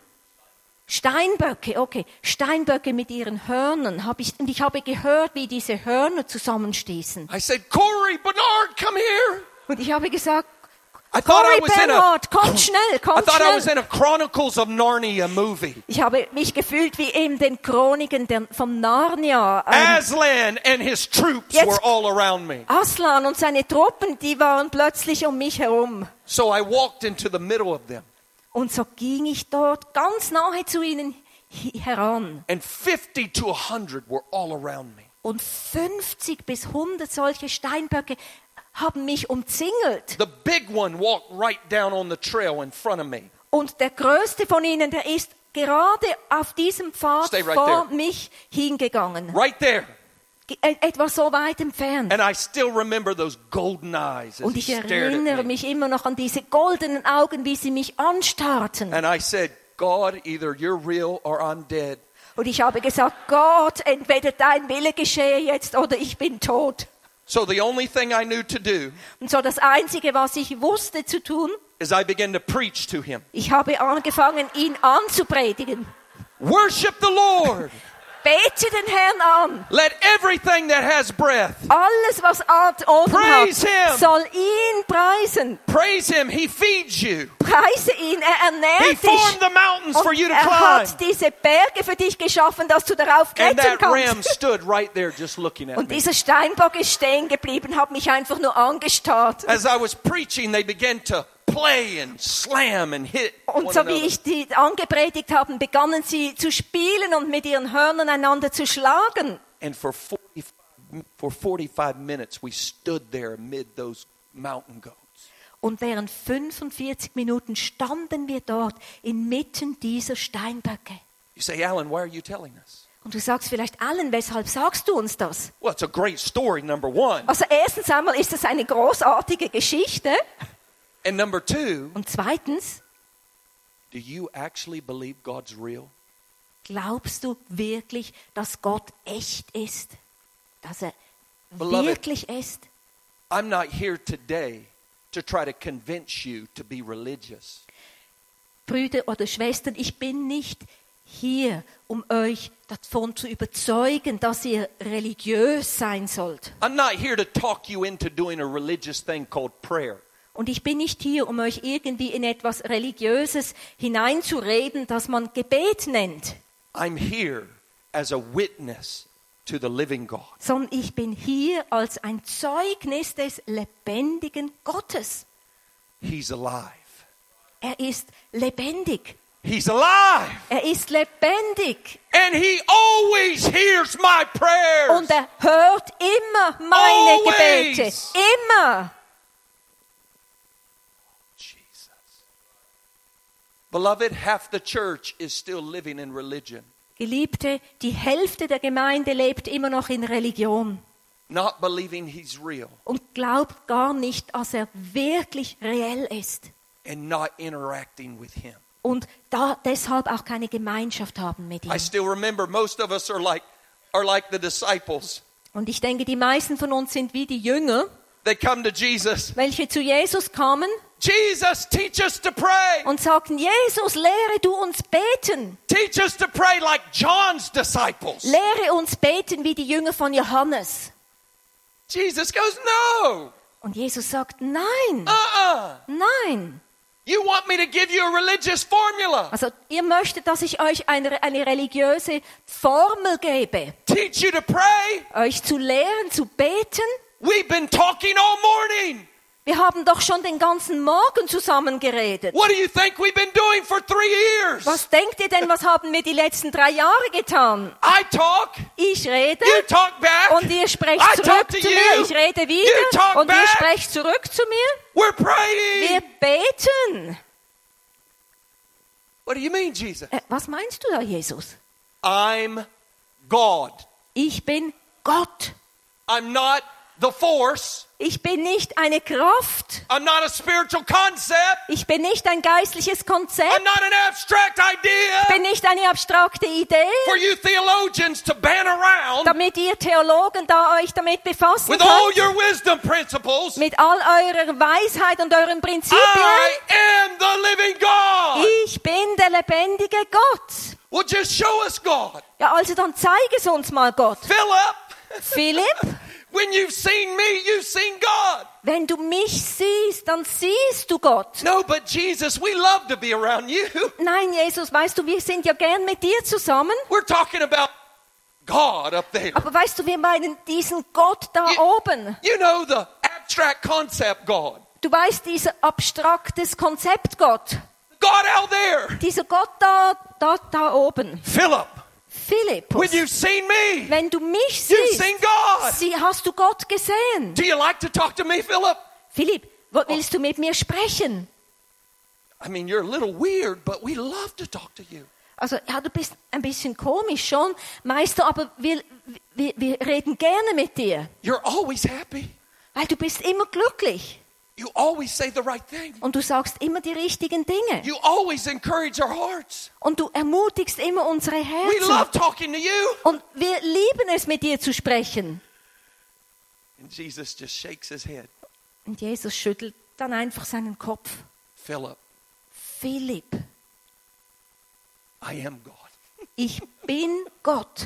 Steinböcke, okay, Steinböcke mit ihren Hörnern habe ich und ich habe gehört, wie diese Hörner zusammenstießen. I said, Corey, Bernard, come here. Und ich habe gesagt, I thought I Corey was in a, Bernard, kommt schnell, I kommt thought I was schnell. in a Chronicles of Narnia movie. Ich habe mich gefühlt wie in den Chroniken der, vom Narnia. Ähm, Aslan and his troops Jetzt- were all around me. Aslan und seine Truppen, die waren plötzlich um mich herum. So I walked into the middle of them. Und so ging ich dort ganz nahe zu ihnen hi- heran. And fifty to one hundred were all around me. Und fünfzig bis hundert solche Steinböcke haben mich umzingelt. The big one walked right down on the trail in front of me. Und der größte von ihnen, der ist gerade auf diesem Pfad Stay right vor there. mich hingegangen. Right there. Ge- äh, Etwa so weit entfernt. And I still remember those golden eyes as Und he ich stared erinnere at me. mich immer noch an diese goldenen Augen, wie sie mich anstarrten. And I said, God, either you're real or I'm dead. Und ich habe gesagt, Gott, entweder dein Wille geschehe jetzt oder ich bin tot. So the only thing I knew to do Und so das Einzige, was ich wusste zu tun, is I began to preach to him. ich habe angefangen, ihn anzupredigen. Worship the Lord. Bete den Herrn an. Let everything that has breath Alles, was Atem Praise hat, him. soll ihn preisen. praise him. He feeds you. Preise ihn, er He ernährt formed dich. the mountains for Und you to er climb. hat diese Berge für dich geschaffen, dass du darauf And klettern that ram kannst. stood right there just looking at Und me. dieser Steinbock ist stehen geblieben, hat mich einfach nur angestarrt. As I was preaching, they began to play and slam and hit Und one so wie another. ich die angepredigt habe, begannen sie zu spielen und mit ihren Hörnern einander zu schlagen. And for forty, for forty-five minutes, we stood there amid those mountain goats. Und während fünfundvierzig Minuten standen wir dort inmitten dieser Steinböcke. You say, Alan, why are you telling us? Und du sagst vielleicht, Alan, weshalb sagst du uns das? Well, it's a great story, number one. Also erstens einmal ist das eine großartige Geschichte. And number two, Und zweitens, do you actually believe God's real? glaubst du wirklich, dass Gott echt ist? Dass er Beloved. wirklich ist? I'm not here today to try to convince you to be religious. Brüder oder Schwestern, ich bin nicht hier, um euch davon zu überzeugen, dass ihr religiös sein sollt. I'm not here to talk you into doing a religious thing called prayer. Und ich bin nicht hier, um euch irgendwie in etwas Religiöses hineinzureden, das man Gebet nennt, I'm here as a witness to the living God. sondern ich bin hier als ein Zeugnis des lebendigen Gottes. He's alive. Er ist lebendig. He's alive. Er ist lebendig. And he always hears my prayers. Und er hört immer meine Always. Gebete. Immer. Jesus. Beloved, half the church is still living in religion, Geliebte, die Hälfte der Gemeinde lebt immer noch in Religion not believing he's real und glaubt gar nicht, dass er wirklich reell ist and not interacting with him. und da deshalb auch keine Gemeinschaft haben mit I ihm. still remember most of us are like are like the disciples. Und ich denke, die meisten von uns sind wie die Jünger, They come to Jesus. welche zu Jesus kamen Jesus, teach us to pray. und sagten, Jesus, lehre du uns beten. Teach us to pray like John's disciples. Lehre uns beten wie die Jünger von Johannes. Jesus goes, no. Und Jesus sagt, nein, Uh-uh. nein. You want me to give you a religious formula. Also ihr möchtet, dass ich euch eine, eine religiöse Formel gebe, Teach you to pray. euch zu lehren, zu beten. We've been talking all morning. Wir haben doch schon den ganzen Morgen zusammen geredet. What do you think we've been doing for three years? Was denkt ihr denn, was haben wir die letzten drei Jahre getan? I talk. Ich rede You talk back. und ihr sprecht I zurück talk to zu you. mir. Ich rede You wieder talk und ihr back. sprecht zurück zu mir. We're praying. Wir beten. What do you mean, Jesus? Äh, was meinst du da, Jesus? I'm God. Ich bin Gott. I'm not the force. Ich bin nicht eine Kraft. I'm not a spiritual concept. Ich bin nicht ein geistliches Konzept. I'm not an abstract Ich idea bin nicht eine abstrakte Idee, for you theologians to ban around damit ihr Theologen da euch damit befassen with all könnt. your wisdom principles. Mit all eurer Weisheit und euren Prinzipien. I am the living God. Ich bin der lebendige Gott. Well, just show us God. Ja, also dann zeig es uns mal, Gott. Philip, Philipp, when you've seen me, you've seen God. wenn du mich siehst, dann siehst du Gott. No, but Jesus, we love to be around you. Nein, Jesus, weißt du, wir sind ja gern mit dir zusammen. We're talking about God up there. Aber weißt du, wir meinen diesen Gott da You- oben. You know the abstract concept God. Du weißt, dieser abstraktes Konzept Gott. God out there. Dieser Gott da, da, da oben. Philip, Philippus, when you've seen me, wenn du mich you've siehst, seen God. sie, hast du Gott gesehen. Do you like to talk to me, Philip? Philipp, wo- willst du mit mir sprechen? I mean, you're a little weird, but we love to talk to you. Also, ja, du bist ein bisschen komisch schon, Meister, aber wir, wir, wir reden gerne mit dir, You're always happy. weil du bist immer glücklich You always say the right thing. und du sagst immer die richtigen Dinge You always encourage our hearts. und du ermutigst immer unsere We Herzen love talking to you. und wir lieben es, mit dir zu sprechen. And Jesus just shakes his head. Und Jesus schüttelt dann einfach seinen Kopf. Philip, Philipp, I am God. ich bin Gott.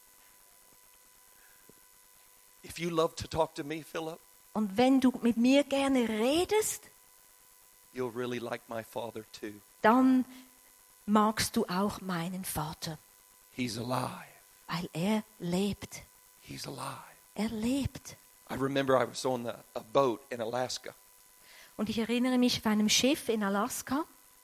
If you love to talk to me, Philip, Und wenn du mit mir gerne redest, you'll really like my Father too. dann magst du auch meinen Vater, He's alive. weil er lebt. He's alive. Er lebt. I remember I was on the, a boat in Alaska, Und ich erinnere mich auf einem Schiff in Alaska.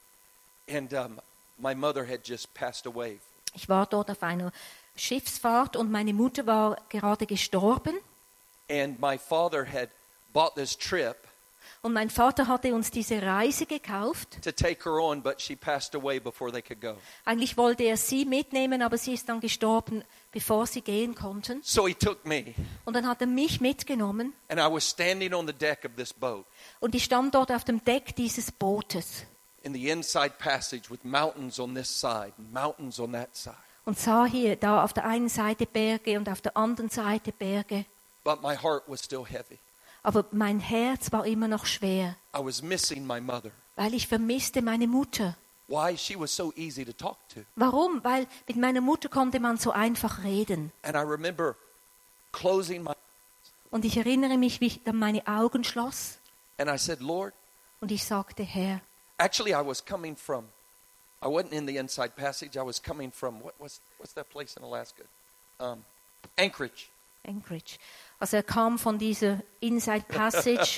and um, my mother had just passed away. Ich war dort auf einer Schiffsfahrt und meine Mutter war gerade gestorben. And my father had bought this trip Und mein Vater hatte uns diese Reise gekauft. to take her on, but she passed away before they could go. Eigentlich wollte er sie mitnehmen, aber sie ist dann gestorben, bevor sie gehen konnten. So he took me, Und dann hat er mich mitgenommen and I was standing on the deck of this boat und ich stand dort auf dem Deck dieses Bootes in the inside passage with mountains on this side and mountains on that side. und sah hier da auf der einen Seite Berge und auf der anderen Seite Berge. But my heart was still heavy. Aber mein Herz war immer noch schwer, I was missing my mother. weil ich vermisste meine Mutter. Why? She was so easy to talk to. Warum? Weil mit meiner Mutter konnte man so einfach reden. And I remember closing my Und ich erinnere mich, wie ich dann meine Augen schloss and I said, Lord, und ich sagte, Herr, actually I was coming from I wasn't in the inside passage. I was coming from what what's what's that place in Alaska? Um, Anchorage. Anchorage. Also er kam von dieser Inside Passage.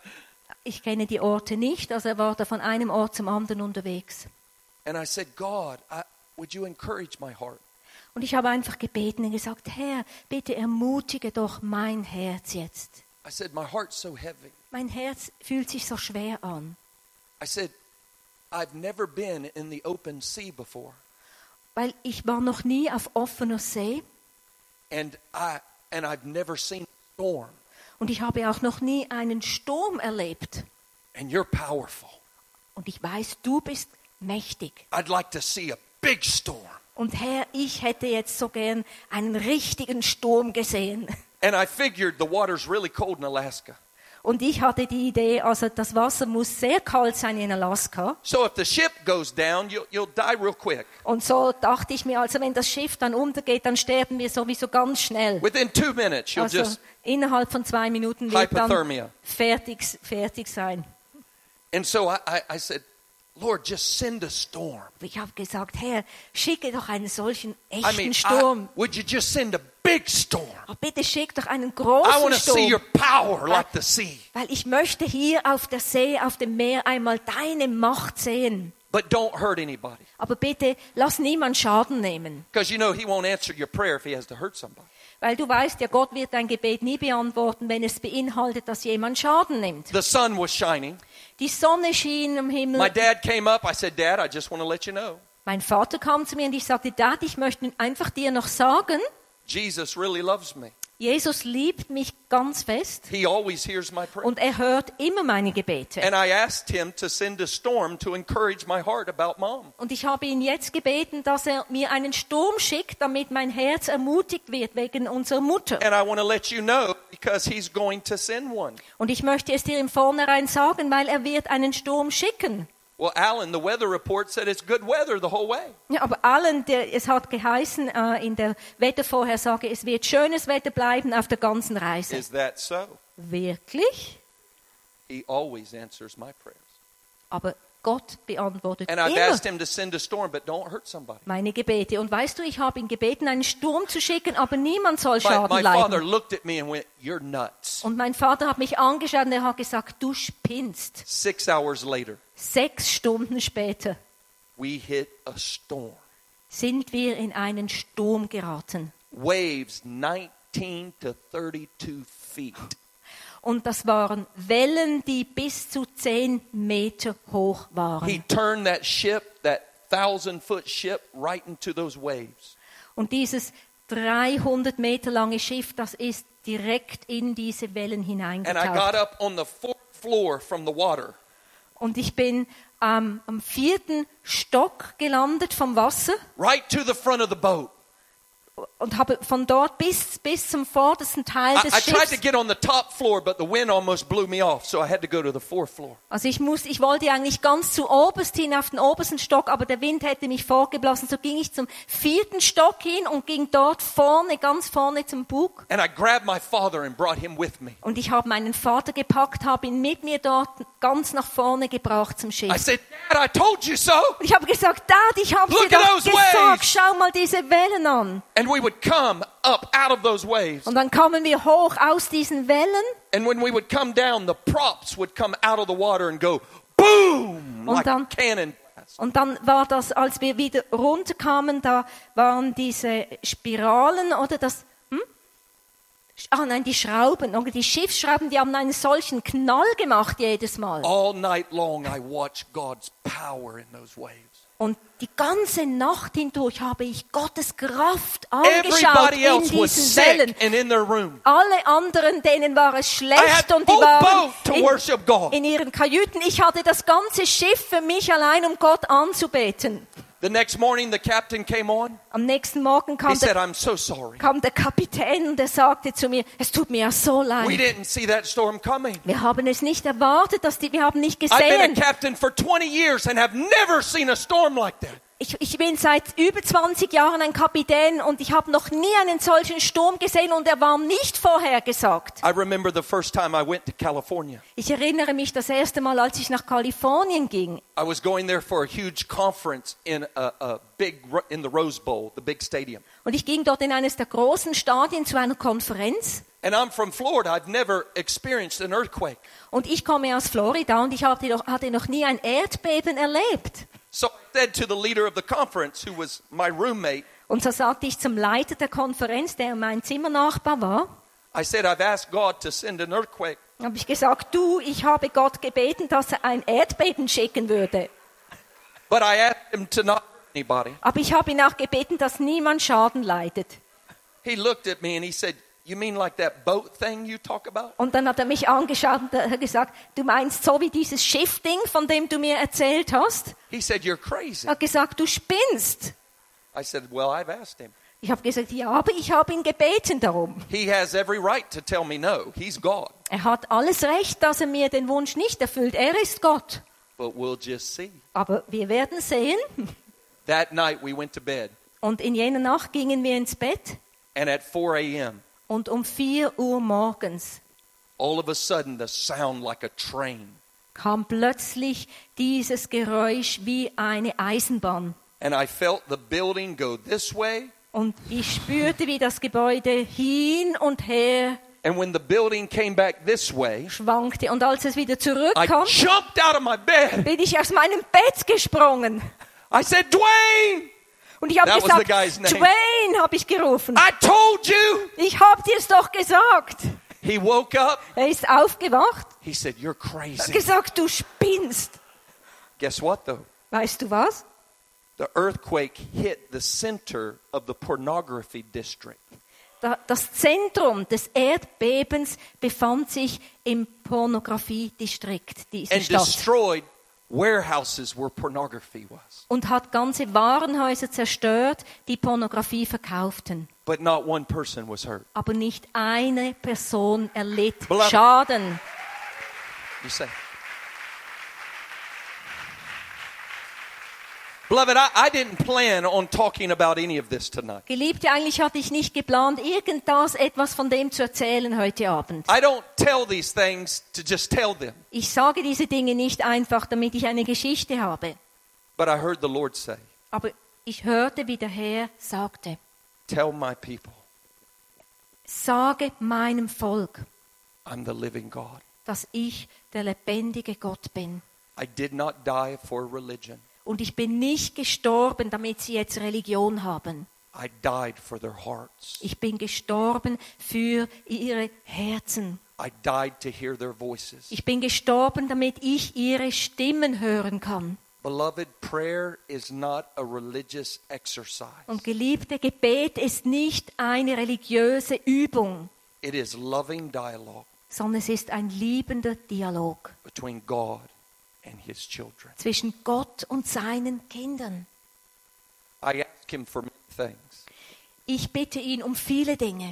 Ich kenne die Orte nicht, also er war da von einem Ort zum anderen unterwegs. And I said, God, I, would you encourage my heart? Und ich habe einfach gebeten und gesagt, Herr, bitte ermutige doch mein Herz jetzt. I said, my heart's so heavy. Mein Herz fühlt sich so schwer an. I said, I've never been in the open sea before. Weil ich war noch nie auf offener See And I and I've never seen a storm. und ich habe auch noch nie einen Sturm erlebt. And you're powerful. Und ich weiß, du bist mächtig. I'd like to see a big storm. Und Herr, ich hätte jetzt so gern einen richtigen Sturm gesehen. And I figured the water's really cold in Alaska. Und ich hatte die Idee, also das Wasser muss sehr kalt sein in Alaska. So if the ship goes down, you'll, you'll die real quick. Und so dachte ich mir, also wenn das Schiff dann untergeht, dann sterben wir sowieso ganz schnell. Within two minutes, you'll Also just innerhalb von zwei Minuten wird dann hypothermia. fertig, fertig sein. And so I, I, I said, Lord, just send a storm. Ich habe gesagt, Herr, schicke doch einen solchen I echten mean, I, Sturm. would you just send a big storm? Oh, bitte schick doch einen I großen want to see your Sturm. power like the sea. Weil ich möchte hier auf der See, auf dem Meer einmal deine Macht sehen. But don't hurt anybody. Aber bitte, lass niemand Schaden nehmen. Because you know he won't answer your prayer if he has to hurt somebody. Weil du weißt, ja, Gott wird dein Gebet nie beantworten, wenn es beinhaltet, dass jemand Schaden nimmt. The sun was shining. Die Sonne schien am Himmel. My dad came up. I said, Dad, I just want to let you know. Mein Vater kam zu mir und ich sagte, Dad, ich möchte einfach dir noch sagen, Jesus really loves me. Jesus liebt mich ganz fest He always hears my prayer. und er hört immer meine Gebete. And I asked him to send a storm to encourage my heart about Mom. Und ich habe ihn jetzt gebeten, dass er mir einen Sturm schickt, damit mein Herz ermutigt wird wegen unserer Mutter. And I want to let you know because he's going to send one. Und ich möchte es dir im Vornherein sagen, weil er wird einen Sturm schicken. Well, Alan, the weather report said it's good weather the whole way. Ja, aber allen, der, es hat geheißen äh, in der Wettervorhersage, es wird schönes Wetter bleiben auf der ganzen Reise. Is that so? Wirklich? He always answers my prayers. Aber Gott beantwortet And I've immer asked him to send a storm, but don't hurt somebody. meine Gebete. Und weißt du, ich habe ihn gebeten, einen Sturm zu schicken, aber niemand soll My, Schaden my father leiden. looked at me and went, "You're nuts." Und mein Vater hat mich angeschaut und er hat gesagt, du spinnst. Six hours later, Sechs Stunden später we hit a storm. sind wir in einen Sturm geraten. Waves nineteen to thirty-two feet. Und das waren Wellen, die bis zu zehn Meter hoch He waren. turned that ship, that thousand-foot ship, right into those waves. Und dieses dreihundert Meter lange Schiff, das ist direkt in diese Wellen And I got hineingetaucht. up on the fourth floor from the water. Und ich bin ähm, am vierten Stock gelandet vom Wasser Right to the front of the boat. und habe von dort bis, bis zum vordersten Teil I, des I tried to Schiffs. get on the top floor, but the wind almost blew me off, so I had to go to the fourth floor. Also ich musste, ich wollte eigentlich ganz zu oberst hin auf den obersten Stock, aber der Wind hätte mich vorgeblasen. So ging ich zum vierten Stock hin und ging dort vorne, ganz vorne zum Bug. And I grabbed my father and brought him with me. Und ich habe meinen Vater gepackt, habe ihn mit mir dort ganz nach vorne gebracht zum I Schiff. said, "Dad, I told you so." Und ich habe gesagt, Dad, ich habe Look dir at doch those gesagt, waves. schau mal diese Wellen an. And we would come up out of those waves. Und dann kamen wir hoch aus diesen Wellen. And when we would come down, the props would come out of the water and go boom, Und like dann- cannon blast. Und dann war das, als wir wieder runterkamen, da waren diese Spiralen oder das, hm? Ah nein, die Schrauben, oder die Schiffsschrauben, die haben einen solchen Knall gemacht jedes Mal. All night long, I watched God's power in those waves. Und die ganze Nacht hindurch habe ich Gottes Kraft angeschaut Everybody in else was diesen Wellen. sick and in their room. Alle anderen, denen war es I schlecht had und die full waren boat to worship God. in, in ihren Kajüten. Ich hatte das ganze Schiff für mich allein, um Gott anzubeten. The next morning, the captain came on. Am nächsten Morgen He kam said, der, "I'm so sorry. kam der Kapitän und er sagte zu mir, es tut mir ja so We leid. didn't see that storm coming. Wir haben es nicht erwartet, dass die, wir haben nicht I've been a gesehen. captain for twenty years and have never seen a storm like that." Ich, ich bin seit über zwanzig Jahren ein Kapitän und ich habe noch nie einen solchen Sturm gesehen und er war nicht vorhergesagt. I remember the first time I went to California. Ich erinnere mich das erste Mal, als ich nach Kalifornien ging. I was going there for a huge conference in a, a big ro- in the Rose Bowl, the big stadium. Und ich ging dort in eines der großen Stadien zu einer Konferenz. And I'm from Florida. I've never experienced an earthquake. Und ich komme aus Florida und ich hatte noch, hatte noch nie ein Erdbeben erlebt. So I said to the leader of the conference, who was my roommate, Und so sagte ich zum Leiter der Konferenz, der mein Zimmernachbar war, I said, "I've asked God to send an earthquake. habe ich gesagt, du, ich habe Gott gebeten, dass er ein Erdbeben schicken würde. But I asked him to not hurt anybody." Aber ich habe ihn auch gebeten, dass niemand Schaden leidet. He looked at me and he said, "You mean like that boat thing you talk about?" Und dann hat er mich angeschaut und er hat gesagt, du meinst so wie dieses Schiffding, von dem du mir erzählt hast? He said, "You're crazy." Er hat gesagt, du spinnst. I said, "Well, I've asked him. Ich habe gesagt, ja, aber ich habe ihn gebeten darum. He has every right to tell me no. He's God. Er hat alles Recht, dass er mir den Wunsch nicht erfüllt. Er ist Gott. But we'll just see." Aber wir werden sehen. That night we went to bed. Und in jener Nacht gingen wir ins Bett And at four a.m., und um vier Uhr morgens all of a sudden the sound like a train. kam plötzlich dieses Geräusch wie eine Eisenbahn. And I felt the building go this way. Und ich spürte, wie das Gebäude hin und her And when the building came back this way, schwankte. Und als es wieder I zurückkam, jumped out of my bed. bin ich aus meinem Bett gesprungen. I said, "Dwayne, Und ich habe That was gesagt, the guy's name. Dwayne, habe ich gerufen. I told you." Ich habe dir es doch gesagt. He woke up. Er ist aufgewacht He said, "You're und hat crazy." gesagt, du spinnst. Guess what, though? Weißt du was? The earthquake hit the center of the pornography district. Da- Das Zentrum des Erdbebens befand sich im Pornografiedistrikt dieser and Stadt destroyed warehouses where pornography was. und hat ganze Warenhäuser zerstört, die Pornografie verkauften. But not one person was hurt. Aber nicht eine Person erlitt Beloved- Schaden. You say, Beloved, I, I didn't plan on talking about any of this tonight. Geliebte, eigentlich hatte ich nicht geplant, irgendwas, etwas von dem zu erzählen heute Abend. I don't tell these things to just tell them. Ich sage diese Dinge nicht einfach, damit ich eine Geschichte habe. But I heard the Lord say, Aber ich hörte, wie der Herr sagte, tell my people, sage meinem Volk, I'm the living God. dass ich der lebendige Gott bin. I did not die for religion. Und ich bin nicht gestorben, damit sie jetzt Religion haben. I died for their hearts. Ich bin gestorben für ihre Herzen. I died to hear their voices. Ich bin gestorben, damit ich ihre Stimmen hören kann. Beloved, prayer is not a religious exercise. Und geliebte, Gebet ist nicht eine religiöse Übung, It is loving dialogue sondern es ist ein liebender Dialog between God and his children. zwischen Gott und seinen Kindern. I ask him for many things, Ich bitte ihn um viele Dinge,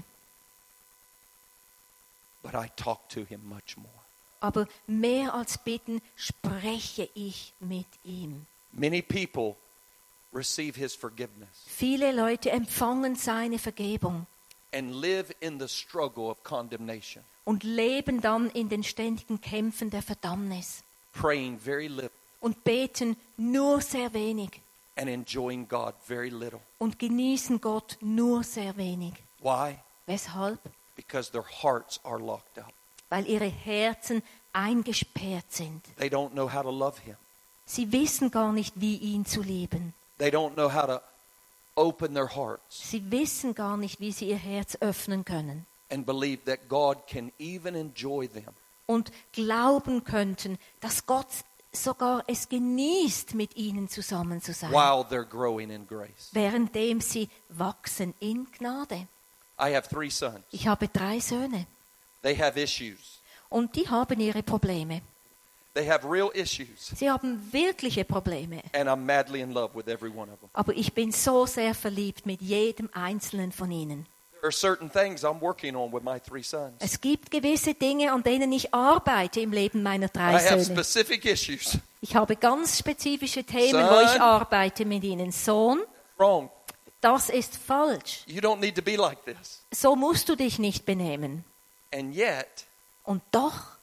but I talk to him much more. aber mehr als bitten spreche ich mit ihm. Many people receive his forgiveness Viele Leute empfangen seine Vergebung and live in the struggle of condemnation, und leben dann in den ständigen Kämpfen der Verdammnis praying very little und beten nur sehr wenig and enjoying God very little. und genießen Gott nur sehr wenig. Why? Weshalb? Because their hearts are locked up. Weil ihre Herzen eingesperrt sind. They don't know how to love him. Sie wissen gar nicht, wie ihn zu lieben. They don't know how to open their hearts Sie wissen gar nicht, wie sie ihr Herz öffnen können and believe that God can even enjoy them und glauben könnten, dass Gott sogar es genießt, mit ihnen zusammen zu sein, while they're growing in grace. währenddem sie wachsen in Gnade. I have three sons. Ich habe drei Söhne They have issues. und die haben ihre Probleme. They have real issues. Sie haben wirkliche Probleme. And I'm madly in love with every one of them. Aber ich bin so sehr verliebt mit jedem einzelnen von ihnen. There are certain things I'm working on with my three sons. Es gibt gewisse Dinge, an denen ich arbeite im Leben meiner I drei have Söhne. specific issues. Ich habe ganz spezifische Themen, Son. wo ich arbeite mit ihnen. Sohn, Wrong. das ist falsch. You don't need to be like this. So musst du dich nicht benehmen. And yet, Und doch,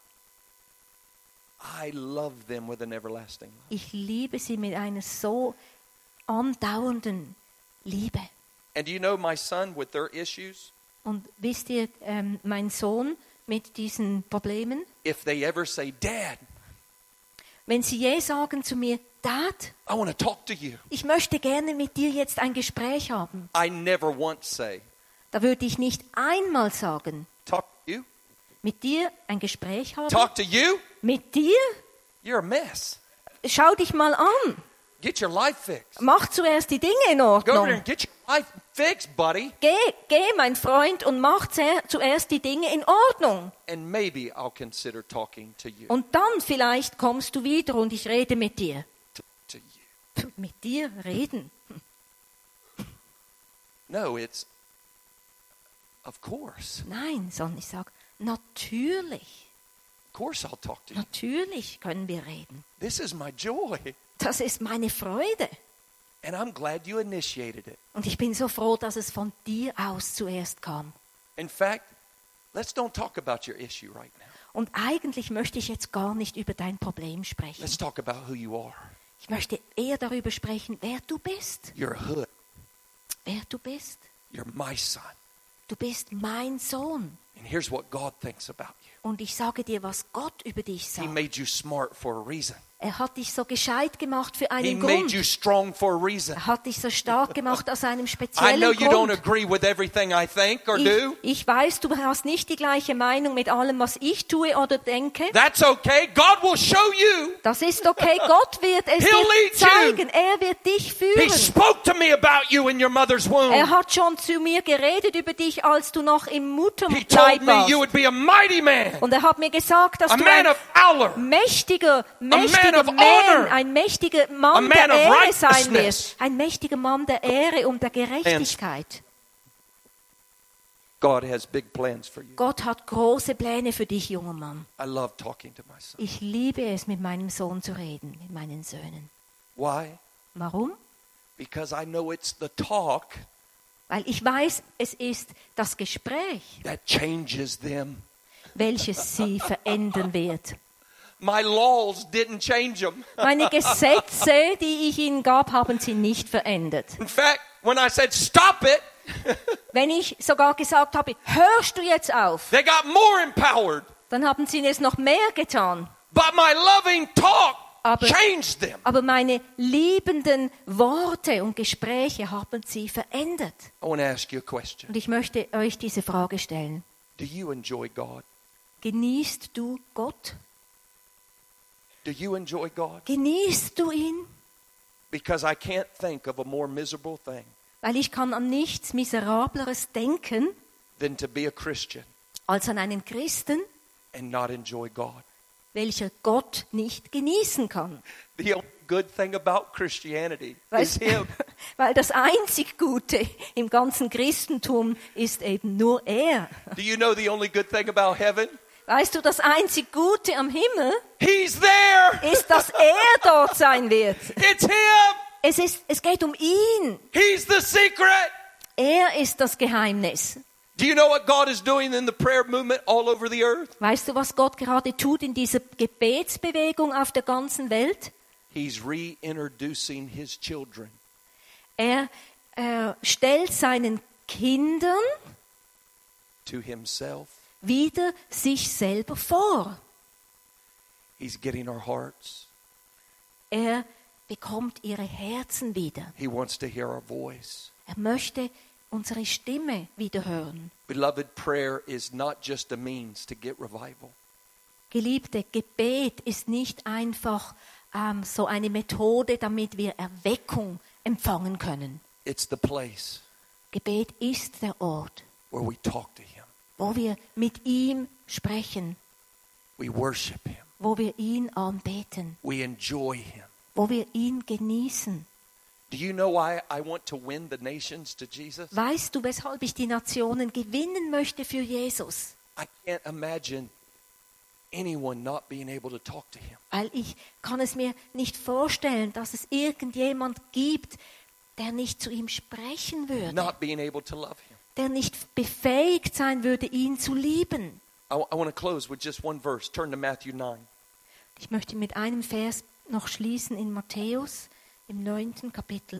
I love them with an everlasting love. ich liebe sie mit einer so andauernden Liebe. And do you know my son with their issues? Und wisst ihr, ähm, mein Sohn mit diesen Problemen, If they ever say, Dad, wenn sie je sagen zu mir, Dad, I want to talk to you, ich möchte gerne mit dir jetzt ein Gespräch haben, I never once say, da würde ich nicht einmal sagen, talk to you? mit dir ein Gespräch haben, Talk to you? mit dir, You're a mess. schau dich mal an, Get your life fixed. mach zuerst die Dinge in Go over there Ordnung. and get your life fixed, buddy. Geh, geh, mein Freund, und mach zuer- zuerst die Dinge in Ordnung. And maybe I'll consider talking to you. Und dann vielleicht kommst du wieder und ich rede mit dir. To, to you. Puh, mit dir reden? No, it's, of course. Nein, sondern ich sage, natürlich, Of course I'll talk to you. natürlich können wir reden. This is my joy. Das ist meine Freude. And I'm glad you initiated it. Und ich bin so froh, dass es von dir aus zuerst kam. In fact, let's don't talk about your issue right now. Und eigentlich möchte ich jetzt gar nicht über dein Problem sprechen. Let's talk about who you are. Ich möchte eher darüber sprechen, wer du bist. You're a hood. Wer du bist. You're my son. Du bist mein Sohn. And here's what God thinks about you. Und ich sage dir, was Gott über dich He sagt. made you smart for a reason. Er hat dich so gescheit gemacht für He einen made Grund. you strong for a reason. Er hat dich so stark gemacht aus einem I know speziellen you don't Grund. agree with everything I think or Ich, do. ich weiß, du hast nicht die gleiche Meinung mit allem, was ich tue oder denke. That's okay. God will show you. Das ist okay. Gott wird es He'll dir lead you. zeigen. Er wird dich He führen. spoke to me about you in your mother's womb. Er hat schon zu mir geredet über dich, als du noch im He Mutterleib told me warst. you would be a mighty man, Und er hat mir gesagt, dass a du man ein of valor, mächtiger, mächtiger of Man, honor. ein mächtiger A Mann man der of Ehre sein righteousness. wirst. Ein mächtiger Mann der Ehre und der Gerechtigkeit. God has big plans for you. Gott hat große Pläne für dich, junger Mann. I love talking to my son. Ich liebe es, mit meinem Sohn zu reden, mit meinen Söhnen. Why? Warum? Because I know it's the talk Weil ich weiß, es ist das Gespräch, that changes them. welches sie verändern wird. My laws didn't change them. Meine Gesetze, die ich ihnen gab, haben sie nicht verändert. In fact, when I said stop it, Wenn ich sogar gesagt habe, hörst du jetzt auf, they got more empowered. dann haben sie es noch mehr getan. But my loving talk Aber- changed them. Aber meine liebenden Worte und Gespräche haben sie verändert. I want to ask you a question. Und ich möchte euch diese Frage stellen. Do you enjoy God? Genießt du Gott? Do you enjoy God? Genießt du ihn? Because I can't think of a more miserable thing Weil ich kann an nichts Miserableres denken, than to be a Christian als an einen Christen, and not enjoy God. welcher Gott nicht genießen kann. The only good thing about Christianity is Weißt, Him. weil das einzig Gute im ganzen Christentum ist eben nur er. Do you know the only good thing about heaven? Weißt du, das einzig Gute am Himmel He's there. ist, dass er dort sein wird. It's Him. Es, ist, es geht um ihn. He's the secret. Er ist das Geheimnis. Do you know what God is doing in the prayer movement all over the earth? Weißt du, was Gott gerade tut in dieser Gebetsbewegung auf der ganzen Welt? He's reintroducing His children Er äh, stellt seinen Kindern to Himself. wieder sich selber vor. He's getting our hearts. Er bekommt ihre Herzen wieder. He wants to hear our voice. Er möchte unsere Stimme wieder hören. Beloved, prayer is not just a means to get revival. Geliebte, Gebet ist nicht einfach ähm, so eine Methode, damit wir Erweckung empfangen können. It's the place Gebet ist der Ort, where we talk to Him. wo wir mit ihm sprechen, We worship Him. wo wir ihn anbeten, We enjoy Him. wo wir ihn genießen. Do you know why I want to win the nations to Jesus? Weißt du, weshalb ich die Nationen gewinnen möchte für Jesus? I can't imagine anyone not being able to talk to Him. Weil ich kann es mir nicht vorstellen, dass es irgendjemand gibt, der nicht zu ihm sprechen würde, Not being able to love Him. der nicht befähigt sein würde, ihn zu lieben. I, I want to close with just one verse. Turn to Matthew nine. Ich möchte mit einem Vers noch schließen in Matthäus im neunten Kapitel.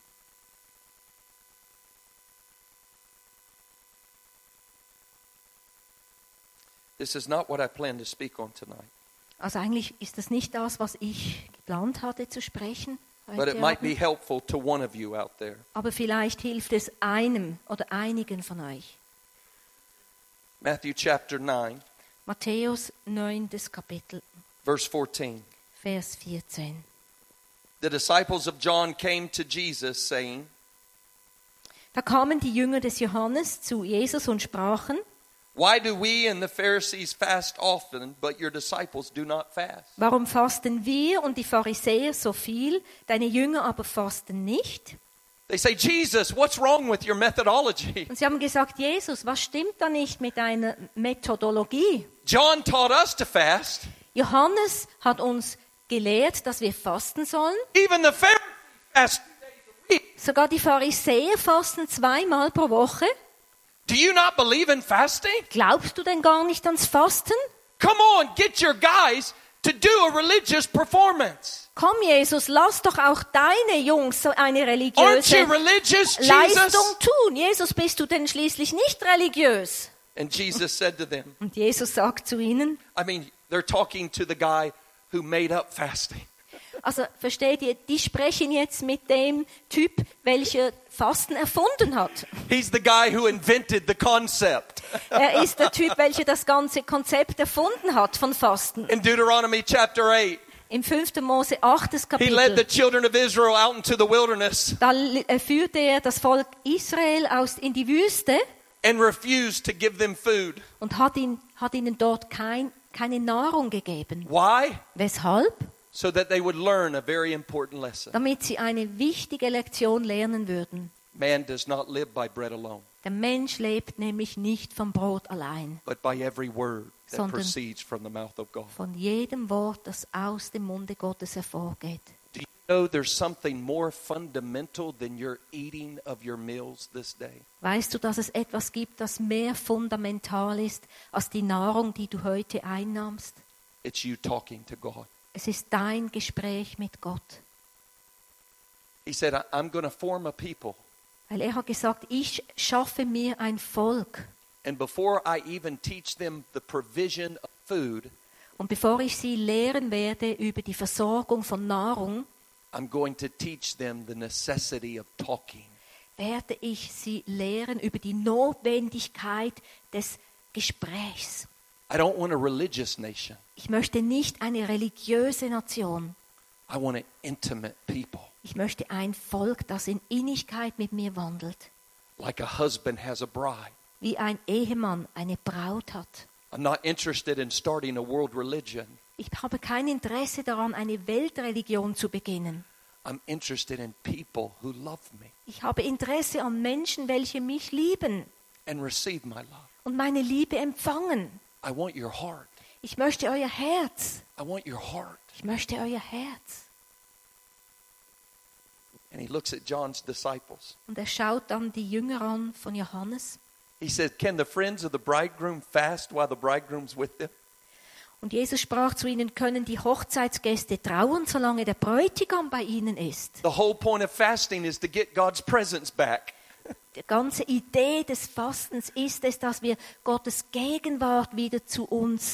This is not what I plan to speak on tonight, Also eigentlich ist das nicht das, was ich geplant hatte zu sprechen but heute it might be Abend. helpful to one of you out there. Aber vielleicht hilft es einem oder einigen von euch. Matthew chapter nine, Matthäus neuntes Kapitel, verse fourteen. Vers vierzehn. The disciples of John came to Jesus, saying, Da kamen die Jünger des Johannes zu Jesus und sprachen: Why do we and the Pharisees fast often, but your disciples do not fast? Warum fasten wir und die Pharisäer so viel, deine Jünger aber fasten nicht? They say, Jesus, what's wrong with your methodology? Und sie haben gesagt: Jesus, was stimmt da nicht mit deiner Methodologie? John taught us to fast. Johannes hat uns gelehrt, dass wir fasten sollen. Even the Pharisees fast two days a week. Sogar die Pharisäer fasten zweimal pro Woche. Do you not believe in fasting? Glaubst du denn gar nicht ans Fasten? Come on, get your guys to do a religious performance. Komm, Jesus, lass doch auch deine Jungs so eine Aren't religiöse you religious, Leistung Jesus? tun. Jesus, bist du denn schließlich nicht religiös? And Jesus said to them, Und Jesus sagt zu ihnen, I mean, they're talking to the guy who made up fasting. Also versteht ihr, die sprechen jetzt mit dem Typ, welcher Fasten erfunden hat. He's the guy who invented the concept. Er ist der Typ, welcher das ganze Konzept erfunden hat von Fasten. In Deuteronomy chapter eight, Im fünften Mose achtes he led the Kapitel, children of Israel out into the wilderness da äh, führte er das Volk Israel aus in die Wüste and refused to give them food. und hat, ihn, hat ihnen dort kein, keine Nahrung gegeben. Why? Weshalb? So that they would learn a very important lesson. Damit sie eine wichtige Lektion lernen würden. Man does not live by bread alone, Der Mensch lebt nämlich nicht vom Brot allein, but by every word that Sondern- proceeds from the mouth of God. von jedem Wort, das aus dem Munde Gottes hervorgeht. Do you know there's something more fundamental than your eating of your meals this day? Weißt du, dass es etwas gibt, das mehr fundamental ist als die Nahrung, die du heute einnahmst? It's you talking to God. Es ist dein Gespräch mit Gott. He said, "I- I'm going to form a people. Weil er hat gesagt, ich schaffe mir ein Volk. And before I even teach them the provision of food, Und bevor ich sie lehren werde über die Versorgung von Nahrung, I'm going to teach them the necessity of talking." werde ich sie lehren über die Notwendigkeit des Gesprächs. I don't want a religious nation. Ich möchte nicht eine religiöse Nation. I want an intimate people. Ich möchte ein Volk, das in Innigkeit mit mir wandelt. Like a husband has a bride. Wie ein Ehemann eine Braut hat. I'm not interested in starting a world religion. Ich habe kein Interesse daran, eine Weltreligion zu beginnen. I'm interested in people who love me Ich habe Interesse an Menschen, welche mich lieben and receive my love. und meine Liebe empfangen. I want your heart. Ich möchte euer Herz. I want your heart. Ich möchte euer Herz. And he looks at John's disciples. Und er schaut dann die Jünger an von Johannes. He said, "Can the friends of the bridegroom fast while the bridegroom's with them?" Und Jesus sprach zu ihnen, können die Hochzeitsgäste trauern, solange der Bräutigam bei ihnen ist. The whole point of fasting is to get God's presence back. Die ganze Idee des Fastens ist es, dass wir Gottes Gegenwart wieder zu uns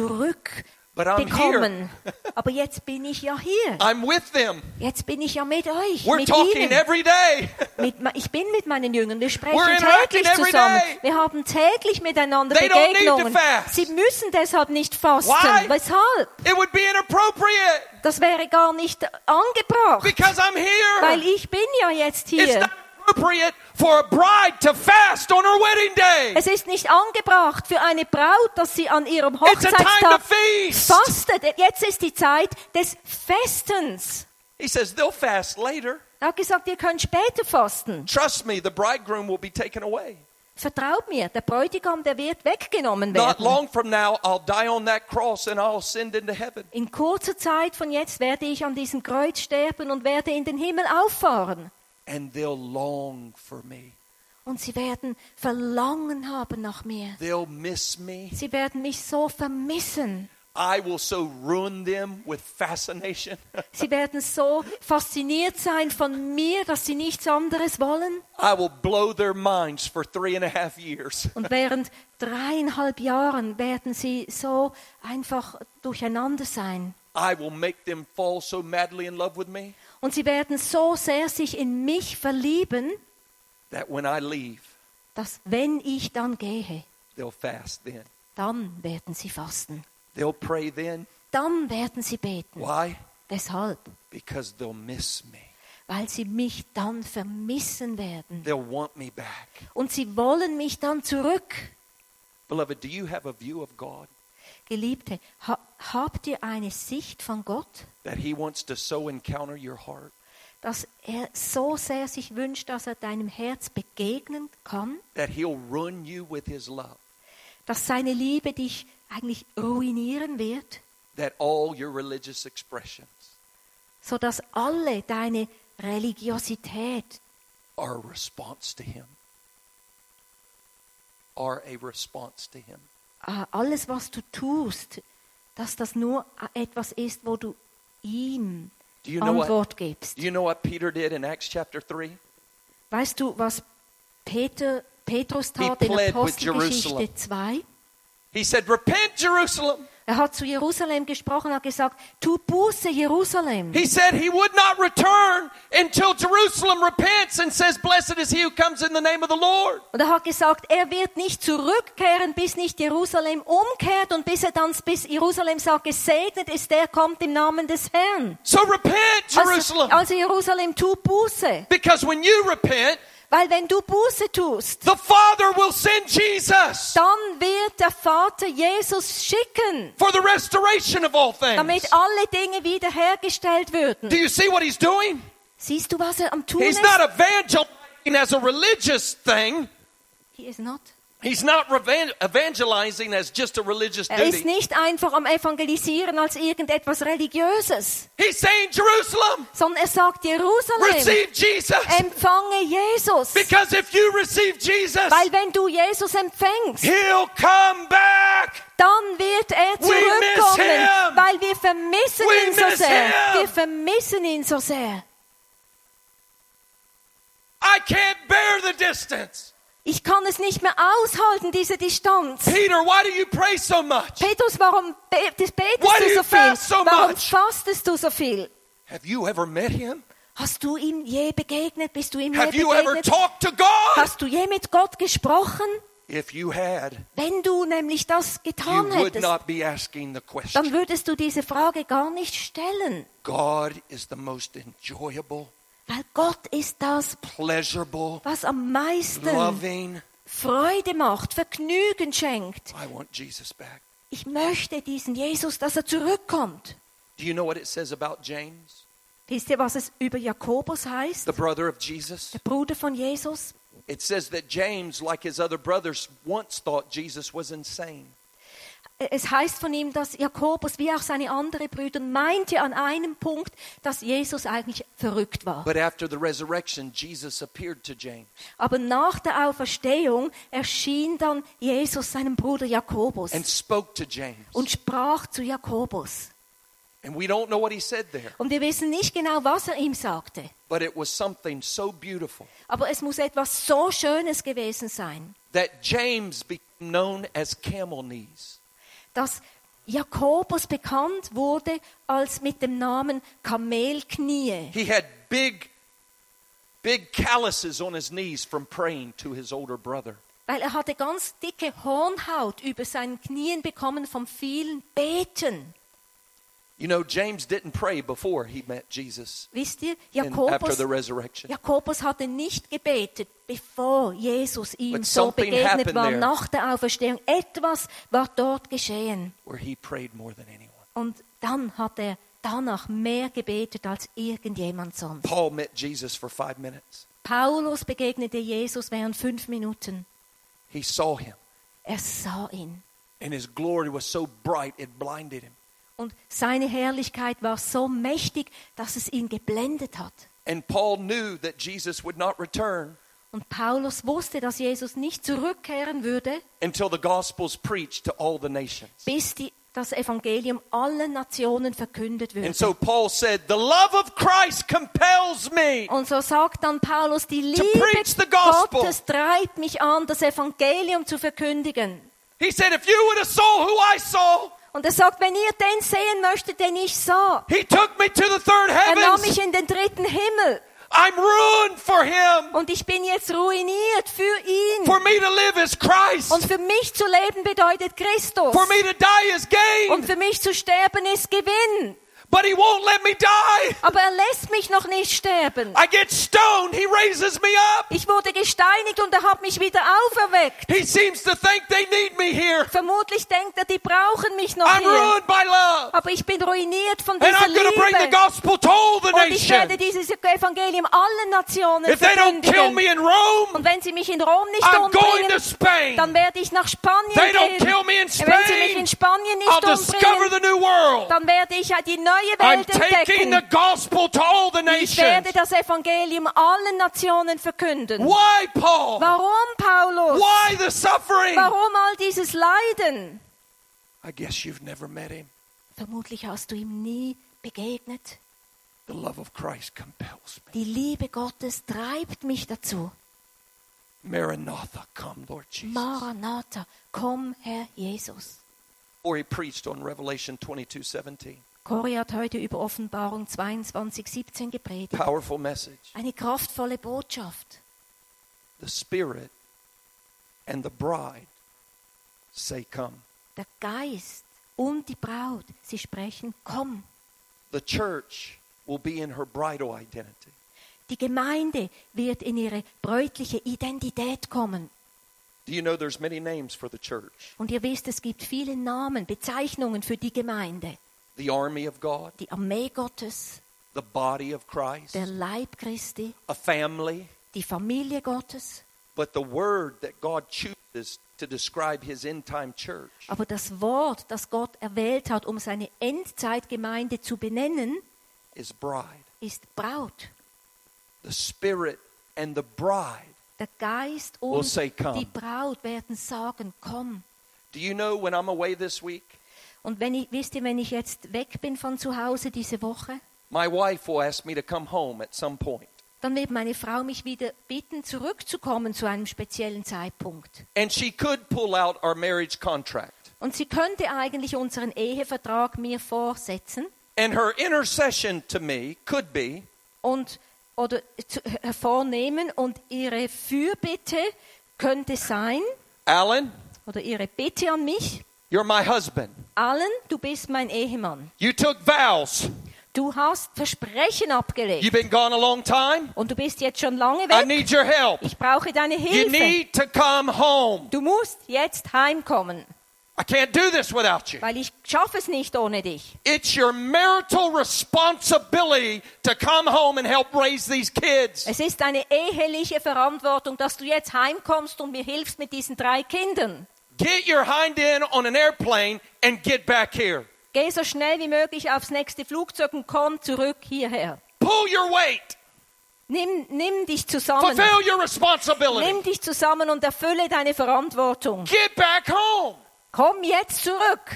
But I'm zurückbekommen. Aber jetzt bin ich ja hier. I'm with them. Jetzt bin ich ja mit euch, We're mit talking ihnen. every day. Mit, ich bin mit meinen Jüngern, wir sprechen We're interacting täglich every zusammen. day. Wir haben täglich miteinander They don't need to Begegnungen. fast. Sie müssen deshalb nicht fasten. Why? Weshalb? It would be inappropriate Das wäre gar nicht angebracht, because I'm here. weil ich bin ja jetzt It's hier. not appropriate for a bride to fast on her wedding day. Es ist nicht angebracht für eine Braut, dass sie an ihrem It's a time to Hochzeitstag feast. fastet. Jetzt ist die Zeit des Festens. He says they'll fast later. Er hat gesagt, ihr könnt später fasten. Trust me, the bridegroom will be taken away. Vertraut mir, der Bräutigam, der wird weggenommen Not werden. long from now, I'll die on that cross and I'll ascend into heaven. In kurzer Zeit von jetzt werde ich an diesem Kreuz sterben und werde in den Himmel auffahren. And they'll long for me. Und sie werden Verlangen haben nach mir. They'll miss me. Sie werden mich so vermissen. I will so ruin them with fascination. Sie werden so fasziniert sein von mir, dass sie nichts anderes wollen. I will blow their minds for three and a half years. Und während dreieinhalb Jahren werden sie so einfach durcheinander sein. I will make them fall so madly in love with me Und sie werden so sehr sich in mich verlieben, that when I leave, dass wenn ich dann gehe, they'll fast then. dann werden sie fasten. They'll pray then. Dann werden sie beten. Why? Weshalb? Because they'll miss me. Weil sie mich dann vermissen werden. They'll want me back. Und sie wollen mich dann zurück. Beloved, do you have a view of God? Geliebte, ha habt ihr eine Sicht von Gott, That He wants to so encounter your heart? dass er so sehr sich wünscht, dass er deinem Herz begegnen kann, That He'll ruin you with His love? dass seine Liebe dich eigentlich ruinieren wird, That all your religious expressions sodass alle deine Religiosität are a response to Him? Are a response to Him? äh, alles, was du tust, dass das nur etwas ist, wo du ihm Do you know what? Antwort gibst. Do you know what Peter did in Acts chapter three? Weißt du, was Peter, Petrus He tat in pled with Apostelgeschichte Jerusalem. zwei? He said, "Repent, Jerusalem! Er hat zu Jerusalem gesprochen und hat gesagt, tu Buße, Jerusalem. He said he would not return until Jerusalem repents and says, blessed is he who comes in the name of the Lord. Und er hat gesagt, er wird nicht zurückkehren, bis nicht Jerusalem umkehrt und bis er dann, bis Jerusalem sagt, gesegnet ist der, kommt im Namen des Herrn. So repent, Jerusalem. Also, also Jerusalem, tu Buße. Because when you repent, Weil wenn du Buße tust, the Father will send Jesus dann wird der Vater Jesus schicken, for the restoration of all things. damit alle Dinge wiederhergestellt würden. Do you see what he's doing? Siehst du, was er am tun He's ist? not evangelizing as a religious thing. He is not. He's not revan- evangelizing as just a religious Er ist duty. nicht einfach am Evangelisieren als irgendetwas Religiöses, He's saying, Jerusalem, sondern er sagt, Jerusalem, receive Jesus. empfange Jesus. Because if you receive Jesus, Weil wenn du Jesus empfängst, he'll come back. dann wird er We miss zurückkommen, him. weil wir vermissen We ihn so miss sehr. him. Wir vermissen ihn so sehr. I can't bear the distance. Ich kann es nicht mehr aushalten, diese Distanz. Peter, why do you pray so much? Petrus, warum be- betest Why do du you so viel? fast so Warum much? fastest du so viel? Have you ever met him? Hast du ihm je begegnet? Bist du ihm je Have you ever begegnet? talked to God? Hast du je mit Gott gesprochen? If you had, Wenn du nämlich das you getan would hättest, not be asking the dann question. würdest du diese Frage gar nicht stellen. God is the most enjoyable, Weil Gott ist das, pleasurable, was am meisten loving. Freude macht, Vergnügen schenkt. I want Jesus back. Ich möchte diesen Jesus, dass er zurückkommt. Do you know what it says about James, Wisst ihr, was es über Jakobus heißt? the brother of Jesus? Der Bruder von Jesus. It says that James, like his other brothers, once thought Jesus was insane. Es heißt von ihm, dass Jakobus, wie auch seine anderen Brüder, meinte an einem Punkt, dass Jesus eigentlich verrückt war. But after the resurrection, Jesus appeared to James. Aber nach der Auferstehung erschien dann Jesus seinem Bruder Jakobus And spoke to James. und sprach zu Jakobus. And we don't know what he said there, Und wir wissen nicht genau, was er ihm sagte. but it was something so beautiful Aber es muss etwas so Schönes gewesen sein, that James became known as camel knees. dass Jakobus bekannt wurde als mit dem Namen Kamelknie. He had big, big calluses on his knees from praying to his older brother. Weil er hatte ganz dicke Hornhaut über seinen Knien bekommen vom vielen Beten. You know, James didn't pray before he met Jesus Wisst ihr, in, after Jakobus, the resurrection. Jakobus hatte nicht gebetet, bevor Jesus ihm But so something begegnet happened war there. nach der Auferstehung. Etwas war dort geschehen. Where he prayed more than anyone. Und dann hat er danach mehr gebetet als irgendjemand sonst. Paul met Jesus for five minutes. Paulus begegnete Jesus während fünf Minuten. He saw him, Er sah ihn. and his glory was so bright it blinded him. Und seine Herrlichkeit war so mächtig, dass es ihn geblendet hat. And Paul knew that Jesus would not return Und Paulus wusste, dass Jesus nicht zurückkehren würde, until the gospel's preached to all the nations. bis die, das Evangelium allen Nationen verkündet würde. And so Paul said, the love of Christ compels me. Und so sagt dann Paulus, die To Liebe preach the gospel. Gottes treibt mich an, das Evangelium zu verkündigen. He said, if you would have saw who I saw, Und er sagt, wenn ihr den sehen möchtet, den ich sah, he took me to the third er nahm heavens. mich in den dritten Himmel. I'm ruined for him. Und ich bin jetzt ruiniert für ihn. For me to live is Christ. Und für mich zu leben bedeutet Christus. For me to die is gain. Und für mich zu sterben ist Gewinn. But he won't let me die. Aber er lässt mich noch nicht sterben. I get stoned. He raises me up. Ich wurde gesteinigt und er hat mich wieder auferweckt. He seems to think they need me here. Vermutlich denkt er, die brauchen mich noch I'm hier. ruined by love. Aber ich bin ruiniert von And dieser I'm going to bring the Liebe. gospel to all the Und ich werde nations. dieses Evangelium allen Nationen If they don't kill verkündigen. me in Rome, Und wenn sie mich in Rom nicht I'm going to umbringen, Spain. dann werde ich nach Spanien They don't gehen. kill me in Wenn sie mich Spain. in Spanien nicht I'll discover umbringen, the new world. dann werde ich die neue I'm Welt taking the entdecken. gospel to all the Ich werde nations. das Evangelium allen Nationen verkünden. Why, Paul? Warum, Paulus? Why the suffering? Warum all dieses Leiden? I guess you've never met him. Vermutlich hast du ihm nie begegnet. The love of Christ compels me. Die Liebe Gottes treibt mich dazu. Maranatha, come, Lord Jesus. Maranatha, komm, Herr Jesus. Corey preached on Revelation twenty-two seventeen. Corey hat heute über Offenbarung zweiundzwanzig siebzehn gepredigt. Powerful message. Eine kraftvolle Botschaft. The Spirit and the bride say, come. Der Geist und die Braut, sie sprechen, komm. The church will be in her bridal identity. Die Gemeinde wird in ihre bräutliche Identität kommen. Do you know there's many names for the church? Und ihr wisst, es gibt viele Namen, Bezeichnungen für die Gemeinde. The army of God, Die Armee Gottes, the body of Christ, der Leib Christi, a family. die Familie Gottes. But the word that God chooses to describe his end-time church Aber das Wort, das Gott erwählt hat, um seine Endzeitgemeinde zu benennen, is bride. ist Braut. The Spirit and the bride. Der Geist Will und say, "Come." die Braut werden sagen, komm. Do you know when I'm away this week, Und wenn ich, wisst ihr, wenn ich jetzt weg bin von zu Hause diese Woche, my wife will ask me to come home at some point. dann wird meine Frau mich wieder bitten, zurückzukommen zu einem speziellen Zeitpunkt. And she could pull out our marriage contract. Und sie könnte eigentlich unseren Ehevertrag mir vorsetzen And her intercession to me could be, und oder zu, hervornehmen und ihre Fürbitte könnte sein, Alan, oder ihre Bitte an mich, you're my husband. Alan, du bist mein Ehemann. You took vows. Du hast Versprechen abgelegt. You've been gone a long time. Und du bist jetzt schon lange I weg. need your help. Ich brauche deine You Hilfe. need to come home. Du musst jetzt heimkommen, I can't do this without you. weil ich schaffe es nicht ohne dich. It's your marital responsibility to come home and help raise these kids. Es ist eine eheliche Verantwortung, dass du jetzt heimkommst und mir hilfst mit diesen drei Kindern. Get your hind end on an airplane and get back here. Geh so schnell wie möglich aufs nächste Flugzeug und komm zurück hierher. Pull your weight. Nimm, nimm dich zusammen. Fulfill your responsibility. Nimm dich zusammen und erfülle deine Verantwortung. Get back home. Komm jetzt zurück.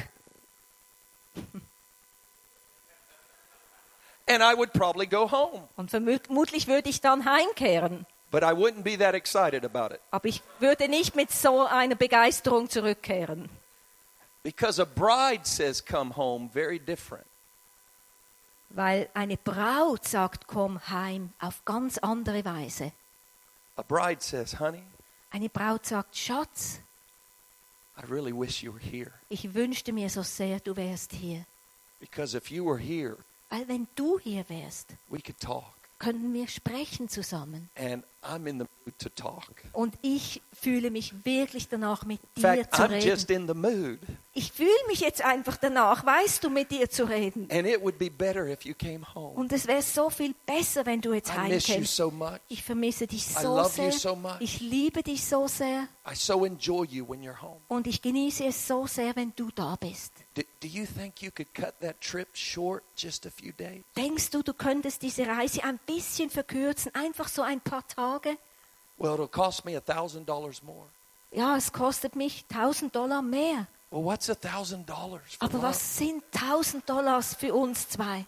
And I would probably go home. Und vermutlich würde ich dann heimkehren. But I wouldn't be that excited about it. Aber ich würde nicht mit so einer Begeisterung zurückkehren. Because a bride says come home very different. Weil eine Braut sagt, komm heim, auf ganz andere Weise. A bride says, honey, Eine Braut sagt, Schatz, I really wish you were here. ich wünschte mir so sehr, du wärst hier. Because if you were here, Weil wenn du hier wärst, we could talk. könnten wir sprechen zusammen. And I'm in the mood to talk. Und ich fühle mich wirklich danach, mit In dir fact, zu I'm just reden. in the mood. Ich fühle mich jetzt einfach danach, weißt du, mit dir zu reden. And it would be better if you came home. Und es wäre so viel besser, wenn du jetzt I miss you heimkommst. so much. Ich vermisse dich I so love sehr. you so much. Ich liebe dich so sehr. I so enjoy you when you're home. Und ich genieße es so sehr, wenn du da bist. Do, do you think you could cut that trip short just a few days? Denkst du, du könntest diese Reise ein bisschen verkürzen, einfach so ein paar Tage? Well, it'll cost me a thousand dollars more. Ja, es kostet mich tausend Dollar mehr. Well, what's a thousand dollars for Aber love? was sind tausend Dollars für uns zwei?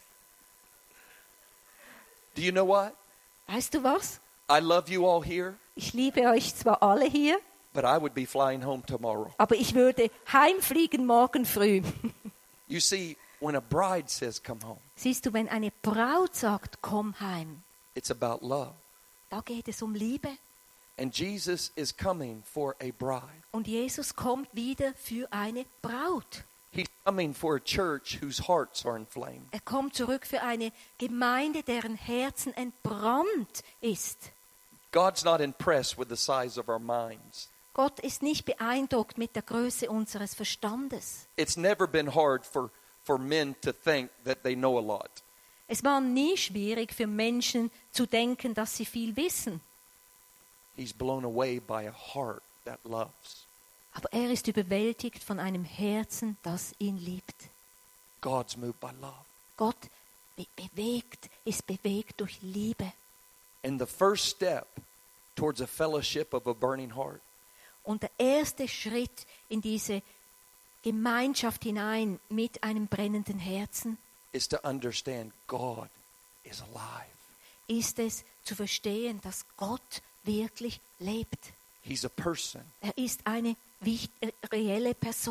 Do you know what? Weißt du was? I love you all here, Ich liebe euch zwar alle hier, but I would be flying home tomorrow. aber ich würde heimfliegen morgen früh. You see, when a bride says come home, Siehst du, wenn eine Braut sagt, komm heim, it's about love. da geht es um Liebe. And Jesus is coming for a bride. Und Jesus kommt wieder für eine Braut. He's coming for a church whose hearts are inflamed. Er kommt zurück für eine Gemeinde, deren Herzen entbrannt ist. God's not impressed with the size of our minds. Gott ist nicht beeindruckt mit der Größe unseres Verstandes. It's never been hard for, for men to think that they know a lot. Es war nie schwierig für Menschen zu denken, dass sie viel wissen. He's blown away by a heart that loves. Aber er ist überwältigt von einem Herzen, das ihn liebt. God's moved by love. Gott be- bewegt, ist bewegt durch Liebe. And the first step towards a fellowship of a burning heart Und der erste Schritt in diese Gemeinschaft hinein mit einem brennenden Herzen is to understand God is alive. ist es zu verstehen, dass Gott wirklich lebt. He's a person. Er ist eine wich- reelle Person.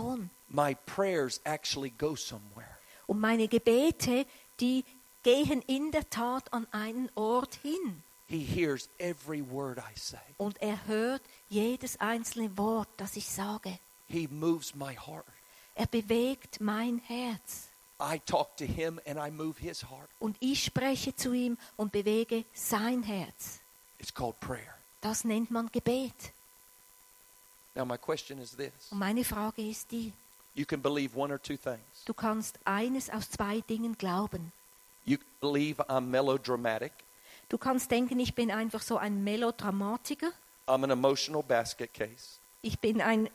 my prayers actually go somewhere. Und meine Gebete, die gehen in der Tat an einen Ort hin. He hears every word I say. Und er hört jedes einzelne Wort, das ich sage. He moves my heart. Er bewegt mein Herz. I talk to him and I move his heart. Und ich spreche zu ihm und bewege sein Herz. It's called prayer. Das nennt man Gebet. Now my question is this. Und meine Frage ist die, You can believe one or two things. du kannst eines aus zwei Dingen glauben. You can believe I'm melodramatic. Du kannst denken, ich bin einfach so ein Melodramatiker. I'm an emotional basket case. Ich bin ein,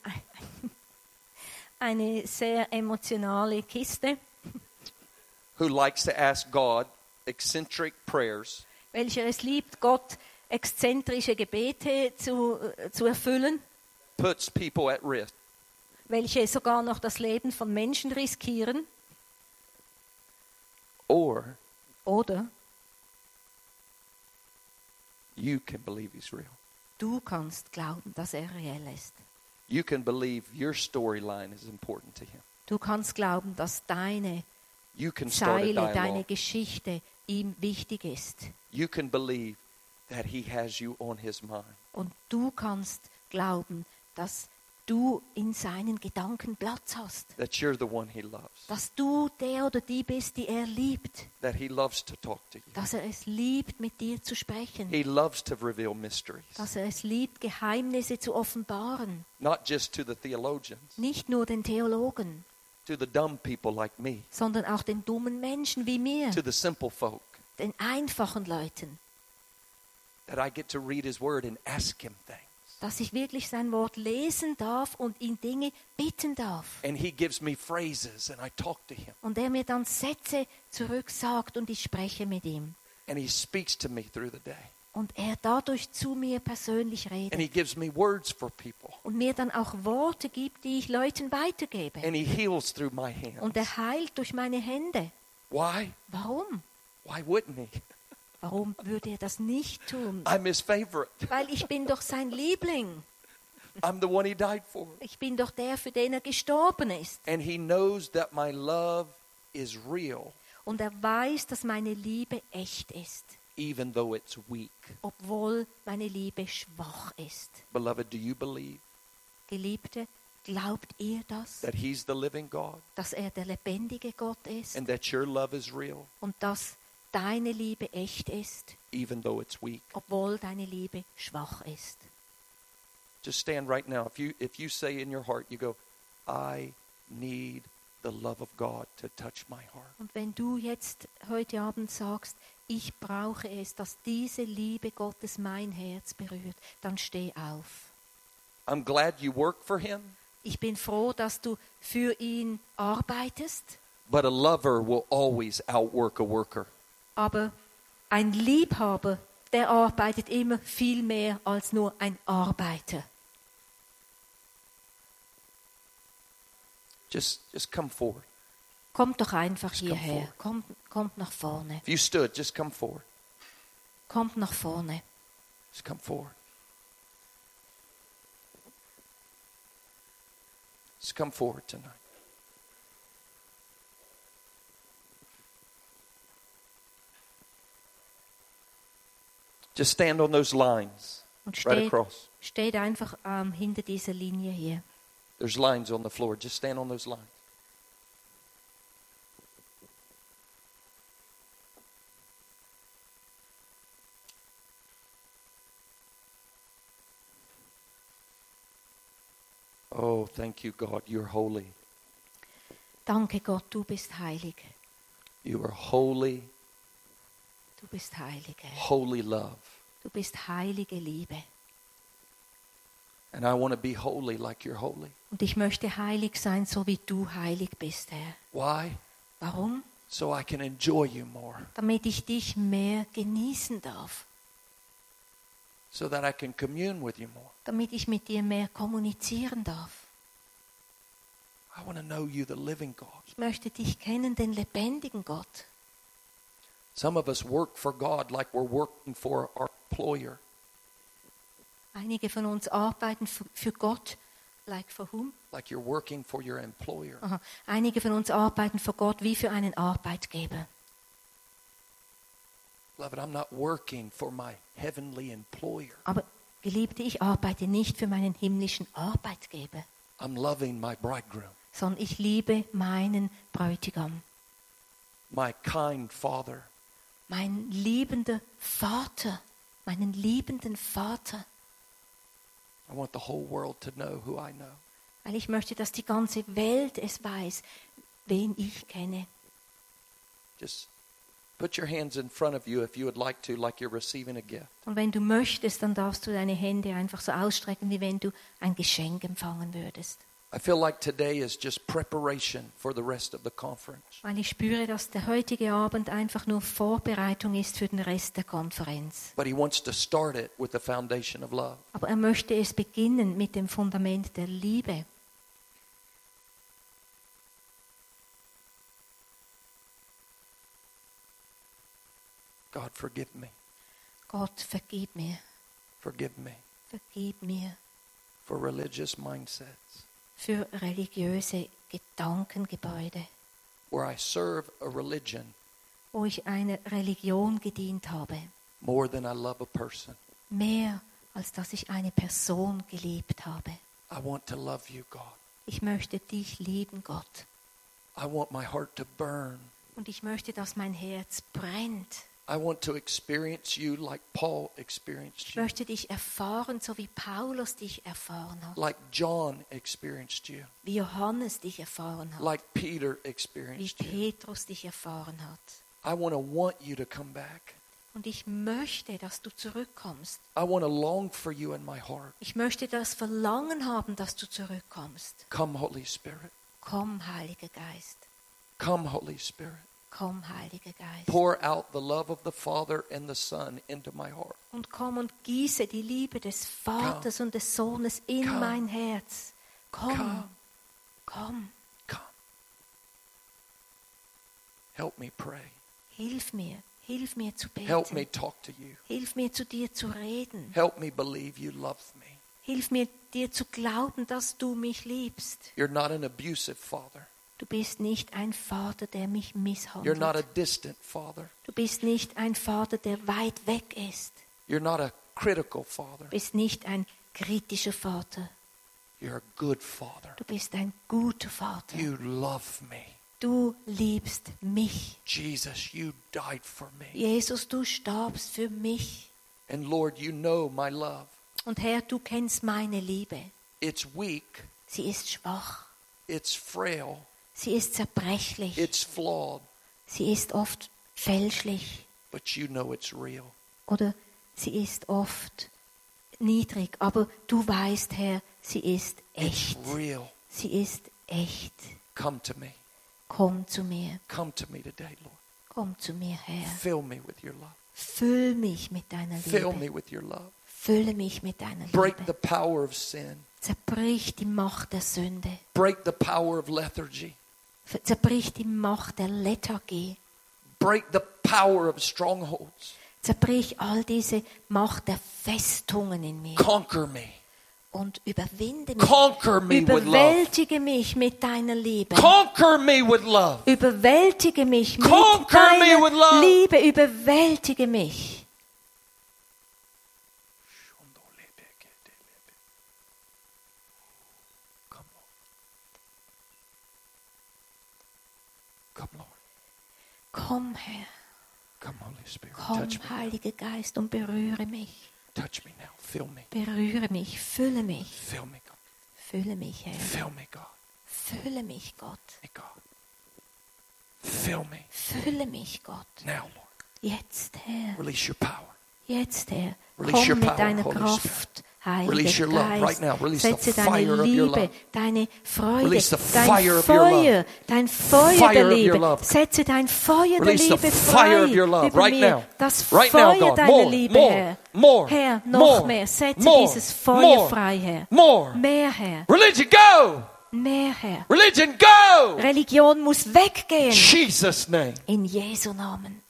eine sehr emotionale Kiste, Who likes to ask God eccentric prayers. welcher es liebt, Gott exzentrische Gebete zu, zu erfüllen, Puts people at risk. welche sogar noch das Leben von Menschen riskieren. Or Oder you can believe he's real. du kannst glauben, dass er reell ist. You can believe your storyline is important to him. Du kannst glauben, dass deine You can start a Zeile, deine dialogue. Geschichte ihm wichtig ist. You can believe that he has you on his mind. Und du kannst glauben, dass du in seinen Gedanken Platz hast. That you're the one he loves. Dass du der oder die bist, die er liebt. That he loves to talk to you. Dass er es liebt, mit dir zu sprechen. He loves to reveal mysteries. Dass er es liebt, Geheimnisse zu offenbaren. Not just to the theologians, Nicht nur den Theologen, to the dumb people like me, sondern auch den dummen Menschen wie mir, to the simple folk. den einfachen Leuten. That I get to read his word and ask him things. Dass ich wirklich sein Wort lesen darf und ihn Dinge bitten darf. And he gives me phrases and I talk to him. Und er mir dann Sätze zurücksagt und ich spreche mit ihm. And he speaks to me through the day. Und er dadurch zu mir persönlich And redet. he gives me words for people. Und mir dann auch Worte gibt, die ich Leuten weitergebe. And he heals through my hands. Und er heilt durch meine Hände. Why? Warum? Why wouldn't he? Warum würde er das nicht tun? I'm his favorite. Weil ich bin doch sein Liebling. I'm the one he died for. Ich bin doch der, für den er gestorben ist. And he knows that my love is real, Und er weiß, dass meine Liebe echt ist. even though it's weak. Obwohl meine Liebe schwach ist. Beloved, do you believe Geliebte, glaubt ihr das? that he's the living God Dass er der lebendige Gott ist? and that your love is real, Und dass deine Liebe echt ist? even though it's weak? Obwohl deine Liebe schwach ist. Just stand right now. If you if you say in your heart, you go, I need the love of God to touch my heart. Und wenn du jetzt heute Abend sagst, ich brauche es, dass diese Liebe Gottes mein Herz berührt, dann steh auf. I'm glad you work for him, Ich bin froh, dass du für ihn arbeitest, but a lover will always outwork a worker. aber ein Liebhaber, der arbeitet immer viel mehr als nur ein Arbeiter. Just just come forward. Kommt doch einfach Just come hierher, forward. kommt, kommt nach vorne, If you stood, just come forward. kommt nach vorne. Just come forward. Just come forward tonight. Just stand on those lines Und right steht, across. steht einfach ähm, hinter dieser Linie hier. There's lines on the floor. Just stand on those lines. Oh, thank you, God. You're holy. Danke Gott, du bist heilig. You are holy, Du bist heilig, Herr. holy love. Du bist heilige Liebe. And I want to be holy like you're holy. Und ich möchte heilig sein, so wie du heilig bist, Herr. Why? Warum? So I can enjoy you more. Damit ich dich mehr genießen darf. So that I can commune with you more. Damit ich mit dir mehr kommunizieren darf. I want to know you, the living God. Ich möchte dich kennen, den lebendigen Gott. Some of us work for God like we're working for our employer. Einige von uns arbeiten für, für Gott, Like for whom? Like you're working for your employer. Aha. Einige von uns arbeiten für Gott wie für einen Arbeitgeber. Beloved, I'm not working for my heavenly employer. Aber Geliebte, ich arbeite nicht für meinen himmlischen Arbeitgeber, I'm loving my bridegroom, sondern ich liebe meinen Bräutigam, my kind father. mein liebender Vater, meinen liebenden Vater. I want the whole world to know who I know. Weil ich möchte, dass die ganze Welt es weiß, wen ich kenne. Just put your hands in front of you if you would like to, like you're receiving a gift. Und wenn du möchtest, dann darfst du deine Hände einfach so ausstrecken, wie wenn du ein Geschenk empfangen würdest. I feel like today is just preparation for the rest of the conference. Weil ich spüre, dass der heutige Abend einfach nur Vorbereitung ist für den Rest der Konferenz. But he wants to start it with the foundation of love. Aber er möchte es beginnen mit dem Fundament der Liebe. God, forgive me. Gott, vergib mir, Forgive me vergib mir for religious mindsets für religiöse Gedankengebäude, where I serve a religion wo ich einer Religion gedient habe, more than I love a person. mehr als dass ich eine Person geliebt habe. I want to love you, God. Ich möchte dich lieben, Gott. I want my heart to burn. Und ich möchte, dass mein Herz brennt. I want to experience you like Paul experienced Ich you, möchte dich erfahren, so wie Paulus dich erfahren hat, like John experienced you, wie Johannes dich erfahren hat, like Peter wie experienced you. Petrus dich erfahren hat. I want to want you to come back. Und ich möchte, dass du zurückkommst. I want to long for you in my heart. Ich möchte das Verlangen haben, dass du zurückkommst. Come, Holy Spirit. Komm, Heiliger Geist. Come, Holy Spirit. Komm, Heiliger Geist. Pour out the love of the Father and the Son into my heart. Und komm und gieße die Liebe des Vaters und des Sohnes in Komm. mein Herz. Komm, Come, komm, come. Help me pray. hilf mir, hilf mir zu Help me beten. talk to you. Hilf mir, zu dir zu reden. Help me believe you love me. Hilf mir, dir zu glauben, dass du mich liebst. You're not an abusive father. Du bist nicht ein Vater, der mich You're not a misshandelt. distant father. Du bist nicht ein Vater, der weit weg ist. You're not a critical father. Du bist nicht ein kritischer Vater. You're a good father. Du bist ein guter Vater. You love me. Du liebst mich. Jesus, you died for me. Jesus, du starbst für mich. And Lord, you know my love. Und Herr, du kennst meine Liebe. It's weak. Sie ist schwach. It's frail. Sie ist zerbrechlich. It's flawed. Sie ist oft fälschlich. But you know it's real. Oder sie ist oft niedrig. Aber du weißt, Herr, sie ist echt. It's real. Sie ist echt. Come to me. Komm zu mir. Come to me today, Lord. Komm zu mir, Herr. Fill me with your love. Füll mich mit deiner Fill Liebe. me with your love. Fülle mich mit deiner Break the Liebe. power of sin. Zerbrich die Macht der Sünde. Break the power of lethargy. Zerbrich die Macht der Lethargie. Break the power of strongholds. Zerbrich all diese Macht der Festungen in mir. Conquer me. Und überwinde mich. Conquer me with love. Überwältige mich mit deiner Liebe. Conquer me with love. Überwältige mich mit Conquer me with love. deiner Liebe. Überwältige mich. Come, Lord. Come, Lord. Komm, Herr. Come, Holy Spirit. Komm, Touch me. Heiliger Geist, und berühre mich. Touch me now. Fill me. Berühre mich. Fülle mich. Fill me, God. Fülle mich, Herr. Fill me, God. Fülle mich, Gott. Me, God. Fill me Fülle mich, Gott. now, Lord. Jetzt, Herr. Release your power. Jetzt, Herr. Release your Komm mit power, deiner Holy Kraft, Heiliger Release your love Geist. right now. Release Setze the deine fire of your Liebe, love. deine Freude, Release the dein fire of your Feuer, love. dein Feuer Fire der of your Liebe. love. Setze dein Feuer der Release the Liebe fire of your frei love über right mir. now. Das Right Feuer now, God. deiner More, Liebe, more, Herr. more, Herr, noch more, mehr. Setze more, dieses Feuer more, frei, Herr. More. Mehr, Herr. Religion, go. Mehr, Herr. Religion, go. Religion muss weggehen. Jesus' name. In Jesu Namen.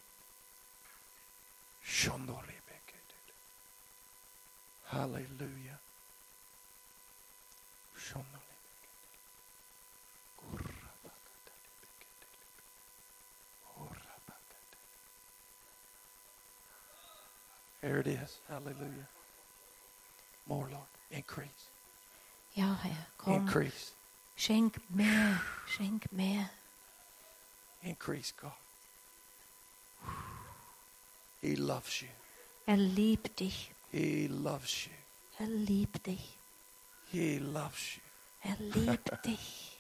Hallelujah. There it is. Hallelujah. More, Lord. Increase. Ja, Herr, komm. Increase. Schenk mehr, schenk mehr. Increase, God. He loves you. Er liebt dich. He loves you. Er liebt dich. He loves you. Er liebt dich.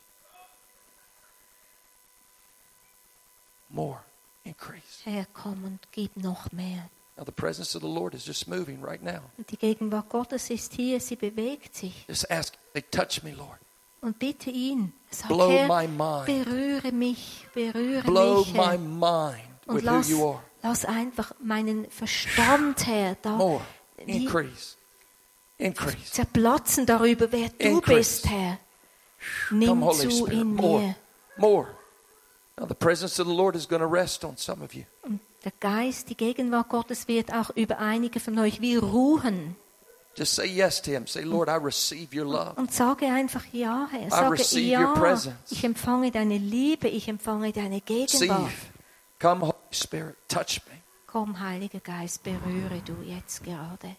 More. Increase. Herr, komm und gib noch mehr. Now the presence of the Lord is just moving right now. Und die Gegenwart Gottes ist hier, sie bewegt sich. Just ask, say, touch me, Lord. Und bitte ihn, sag, Blow Herr, my mind. berühre mich, berühre Blow mich, Herr. my mind Und with who lass, you are. lass einfach meinen Verstand, Herr, da More. wie Increase. Increase. zerplatzen darüber, wer du Increase. bist, Herr. Come, Nimm Holy zu Spirit. in More. mir. More. Now the presence of the Lord is going to rest on some of you. Und der Geist, die Gegenwart Gottes wird auch über einige von euch wie ruhen. Just say yes to Him. Say, Lord, I receive your love. Und sage einfach ja, Herr. Sage receive your ja, presence. ich empfange deine Liebe, ich empfange deine Gegenwart. Receive. Come, Holy Spirit, touch me. Komm, Heiliger Geist, berühre du jetzt gerade.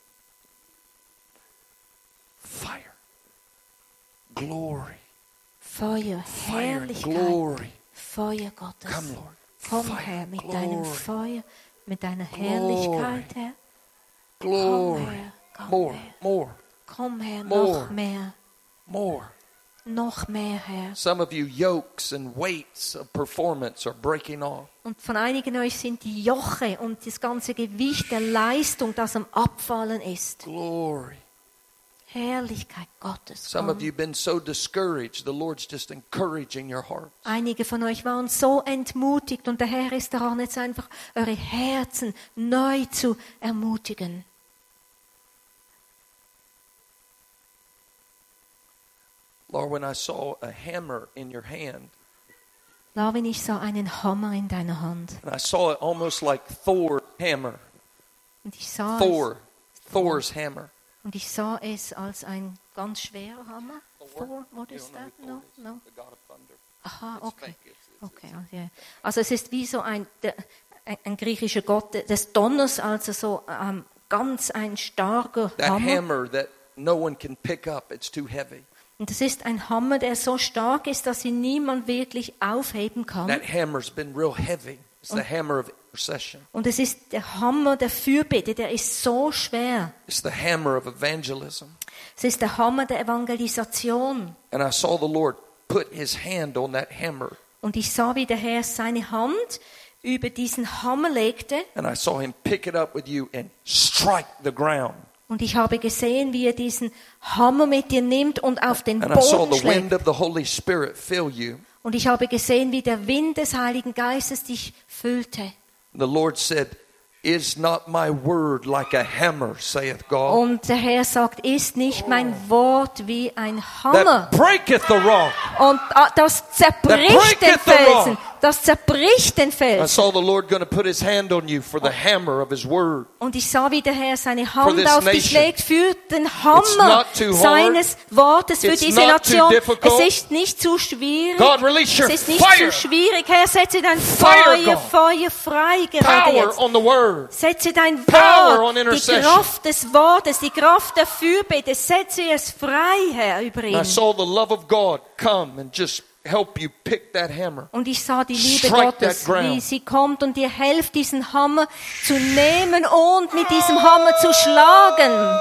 Fire. Glory. Feuer, Fire. Herrlichkeit, Glory. Feuer Gottes. Come, Lord. Komm, Fire. Herr, mit Glory. deinem Feuer, mit deiner Herrlichkeit, Herr. Komm, Glory. Herr, komm, More. Herr. More. Komm, Herr, More. noch mehr, More. noch mehr, Herr. Some of you, yokes and weights of performance are breaking off. Und von einigen euch sind die Joche und das ganze Gewicht der Leistung, das am Abfallen ist. Glory. Herrlichkeit Gottes. Some of Komm. you have been so discouraged. The Lord's just encouraging your heart. Einige von euch waren so entmutigt und der Herr ist daran, jetzt einfach eure Herzen neu zu ermutigen. Lord, when I saw a hammer in your hand, Larvin, ich sah einen Hammer in deiner Hand. and I saw it almost like Thor's hammer. Und ich sah Thor. Thor's hammer. es, und ich sah es als ein ganz schwerer Hammer. Thor, what You is don't know that? who No, Thor is? no. The god of thunder. Aha, It's okay. fake. It's- it's- Okay, also, ja. Also es ist wie so ein, der, ein, ein griechischer Gott des Donners, also so ähm, ganz ein starker That Hammer. hammer that no one can pick up. It's too heavy. Und das ist ein Hammer, der so stark ist, dass ihn niemand wirklich aufheben kann. That hammer's been real heavy. It's the hammer of intercession. Und es ist der Hammer der Fürbitte, der ist so schwer. It's the hammer of evangelism. Es ist der Hammer der Evangelisation. And I saw the Lord put his hand on that hammer. Und ich sah, wie der Herr seine Hand über diesen Hammer legte. And I saw him pick it up with you and strike the ground. Und ich habe gesehen, wie er diesen Hammer mit dir nimmt und auf den And I saw Boden the wind schlägt. of the Holy Spirit fill you. Und ich habe gesehen, wie der Wind des Heiligen Geistes dich füllte. The Lord said, "Is not my word like a hammer, saith God, Und der Herr sagt, ist nicht mein Wort wie ein Hammer. that breaketh the rock." Und ah, das zerbricht breaketh den the Felsen. rock. Das zerbricht den I Felsen. saw the Lord going to put his hand on you for the hammer of his word. Und ich sah, wie der Herr seine Hand this auf dich nation. legt für den It's Hammer not too hard. seines Wortes für It's diese not too Nation. difficult. Es ist nicht zu schwierig. God, release your Es ist nicht fire. zu schwierig. Herr, setze dein Fire, Feuer, God. Feuer frei gerade Power jetzt. on the word. Setze dein Power on Wort, die intercession. Kraft des Wortes, die Kraft der Fürbitte, setze es frei, Herr, über And I ihn. saw the love of God come and just help you pick that hammer. Und ich sah die Liebe Strike Gottes, that ground. wie sie kommt und dir hilft, diesen Hammer zu nehmen und mit diesem Hammer zu schlagen.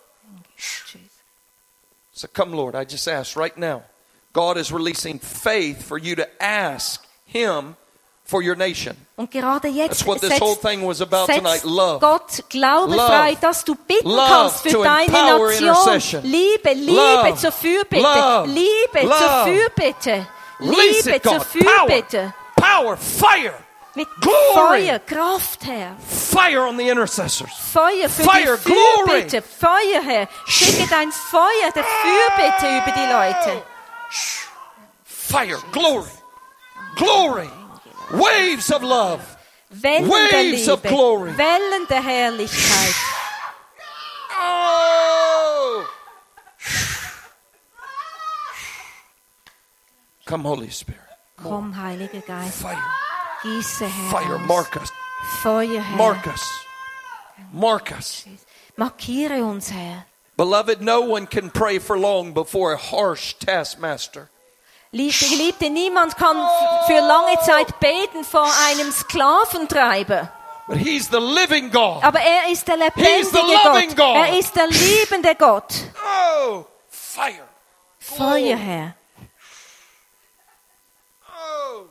So come, Lord, I just ask right now. God is releasing faith for you to ask him for your nation. Und gerade jetzt That's what this whole setzt, thing was about tonight. setzt Love. Gott Glaube Love. frei, dass du bitten Love kannst für to deine empower Nation. intercession. Liebe, Liebe Love. zur Fürbitte. Love. Liebe Love. zur Fürbitte. Release Liebe it, zur God. Fürbitte. Power, fire, Mit Glory. Feuer, Kraft, Herr. fire on the intercessors. Feuer für Fire, die glory. Fürbitte. Feuer, Herr. Schicke dein Feuer der Fürbitte über die Leute. Fire, glory, glory, waves of love. Wellen der Waves of Liebe. glory. Wellen der Herrlichkeit. Oh! Come, Holy Spirit. Komm, Heiliger Geist. Fire, Gieße, Herr. fire, aus. mark us, Feuer, Herr. mark us, Mark us. Markiere uns, Herr. Beloved, no one can pray for long before a harsh taskmaster. Liebte, Geliebte, niemand kann f- für lange Zeit beten vor einem Sklaventreiber. But he's the living God. Aber er ist der He's the lebendige loving Gott. God. Er ist der liebende Gott. Oh, fire. Feuer, Herr. Oh.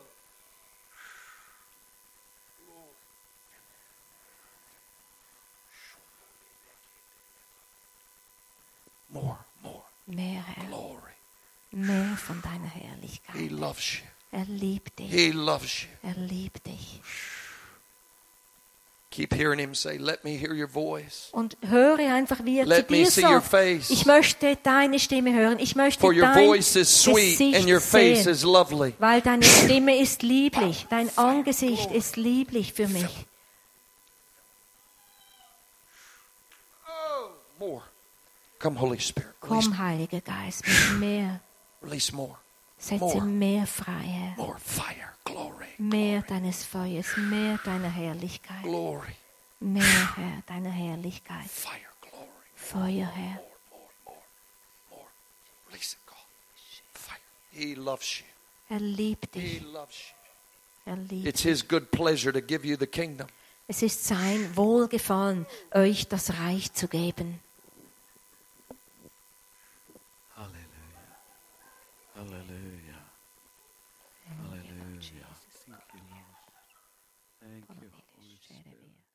More, more Mehr, Herr. glory. Mehr von deiner He Herrlichkeit. loves you. Er liebt dich. He loves you. Er liebt dich. Keep hearing him say, let me hear your voice. Und höre einfach, wie er Let zu me dir see your sagt, face. ich möchte deine Stimme hören. Ich möchte For your dein voice is sweet Gesicht and your face sehen. is lovely. Weil deine Stimme ist lieblich. Dein Angesicht ist lieblich für mich. Oh, more. Come, Holy Spirit. Release, Komm, Heiliger Geist, mit mehr. release more. Setze More. mehr frei, Herr. More fire, glory, Mehr deines Feuers, mehr deiner Herrlichkeit. glory, Mehr, Herr, deiner Herrlichkeit. fire, glory. Feuer, Herr. More, more, more, more. Release it, God. Fire. He loves you. Er liebt He dich. loves you. Er liebt It's his good pleasure to give you the kingdom. Es ist sein Wohlgefallen, euch das Reich zu geben. Hallelujah. Hallelujah. Hallelujah. Thank you, Lord. Thank you, Holy Spirit.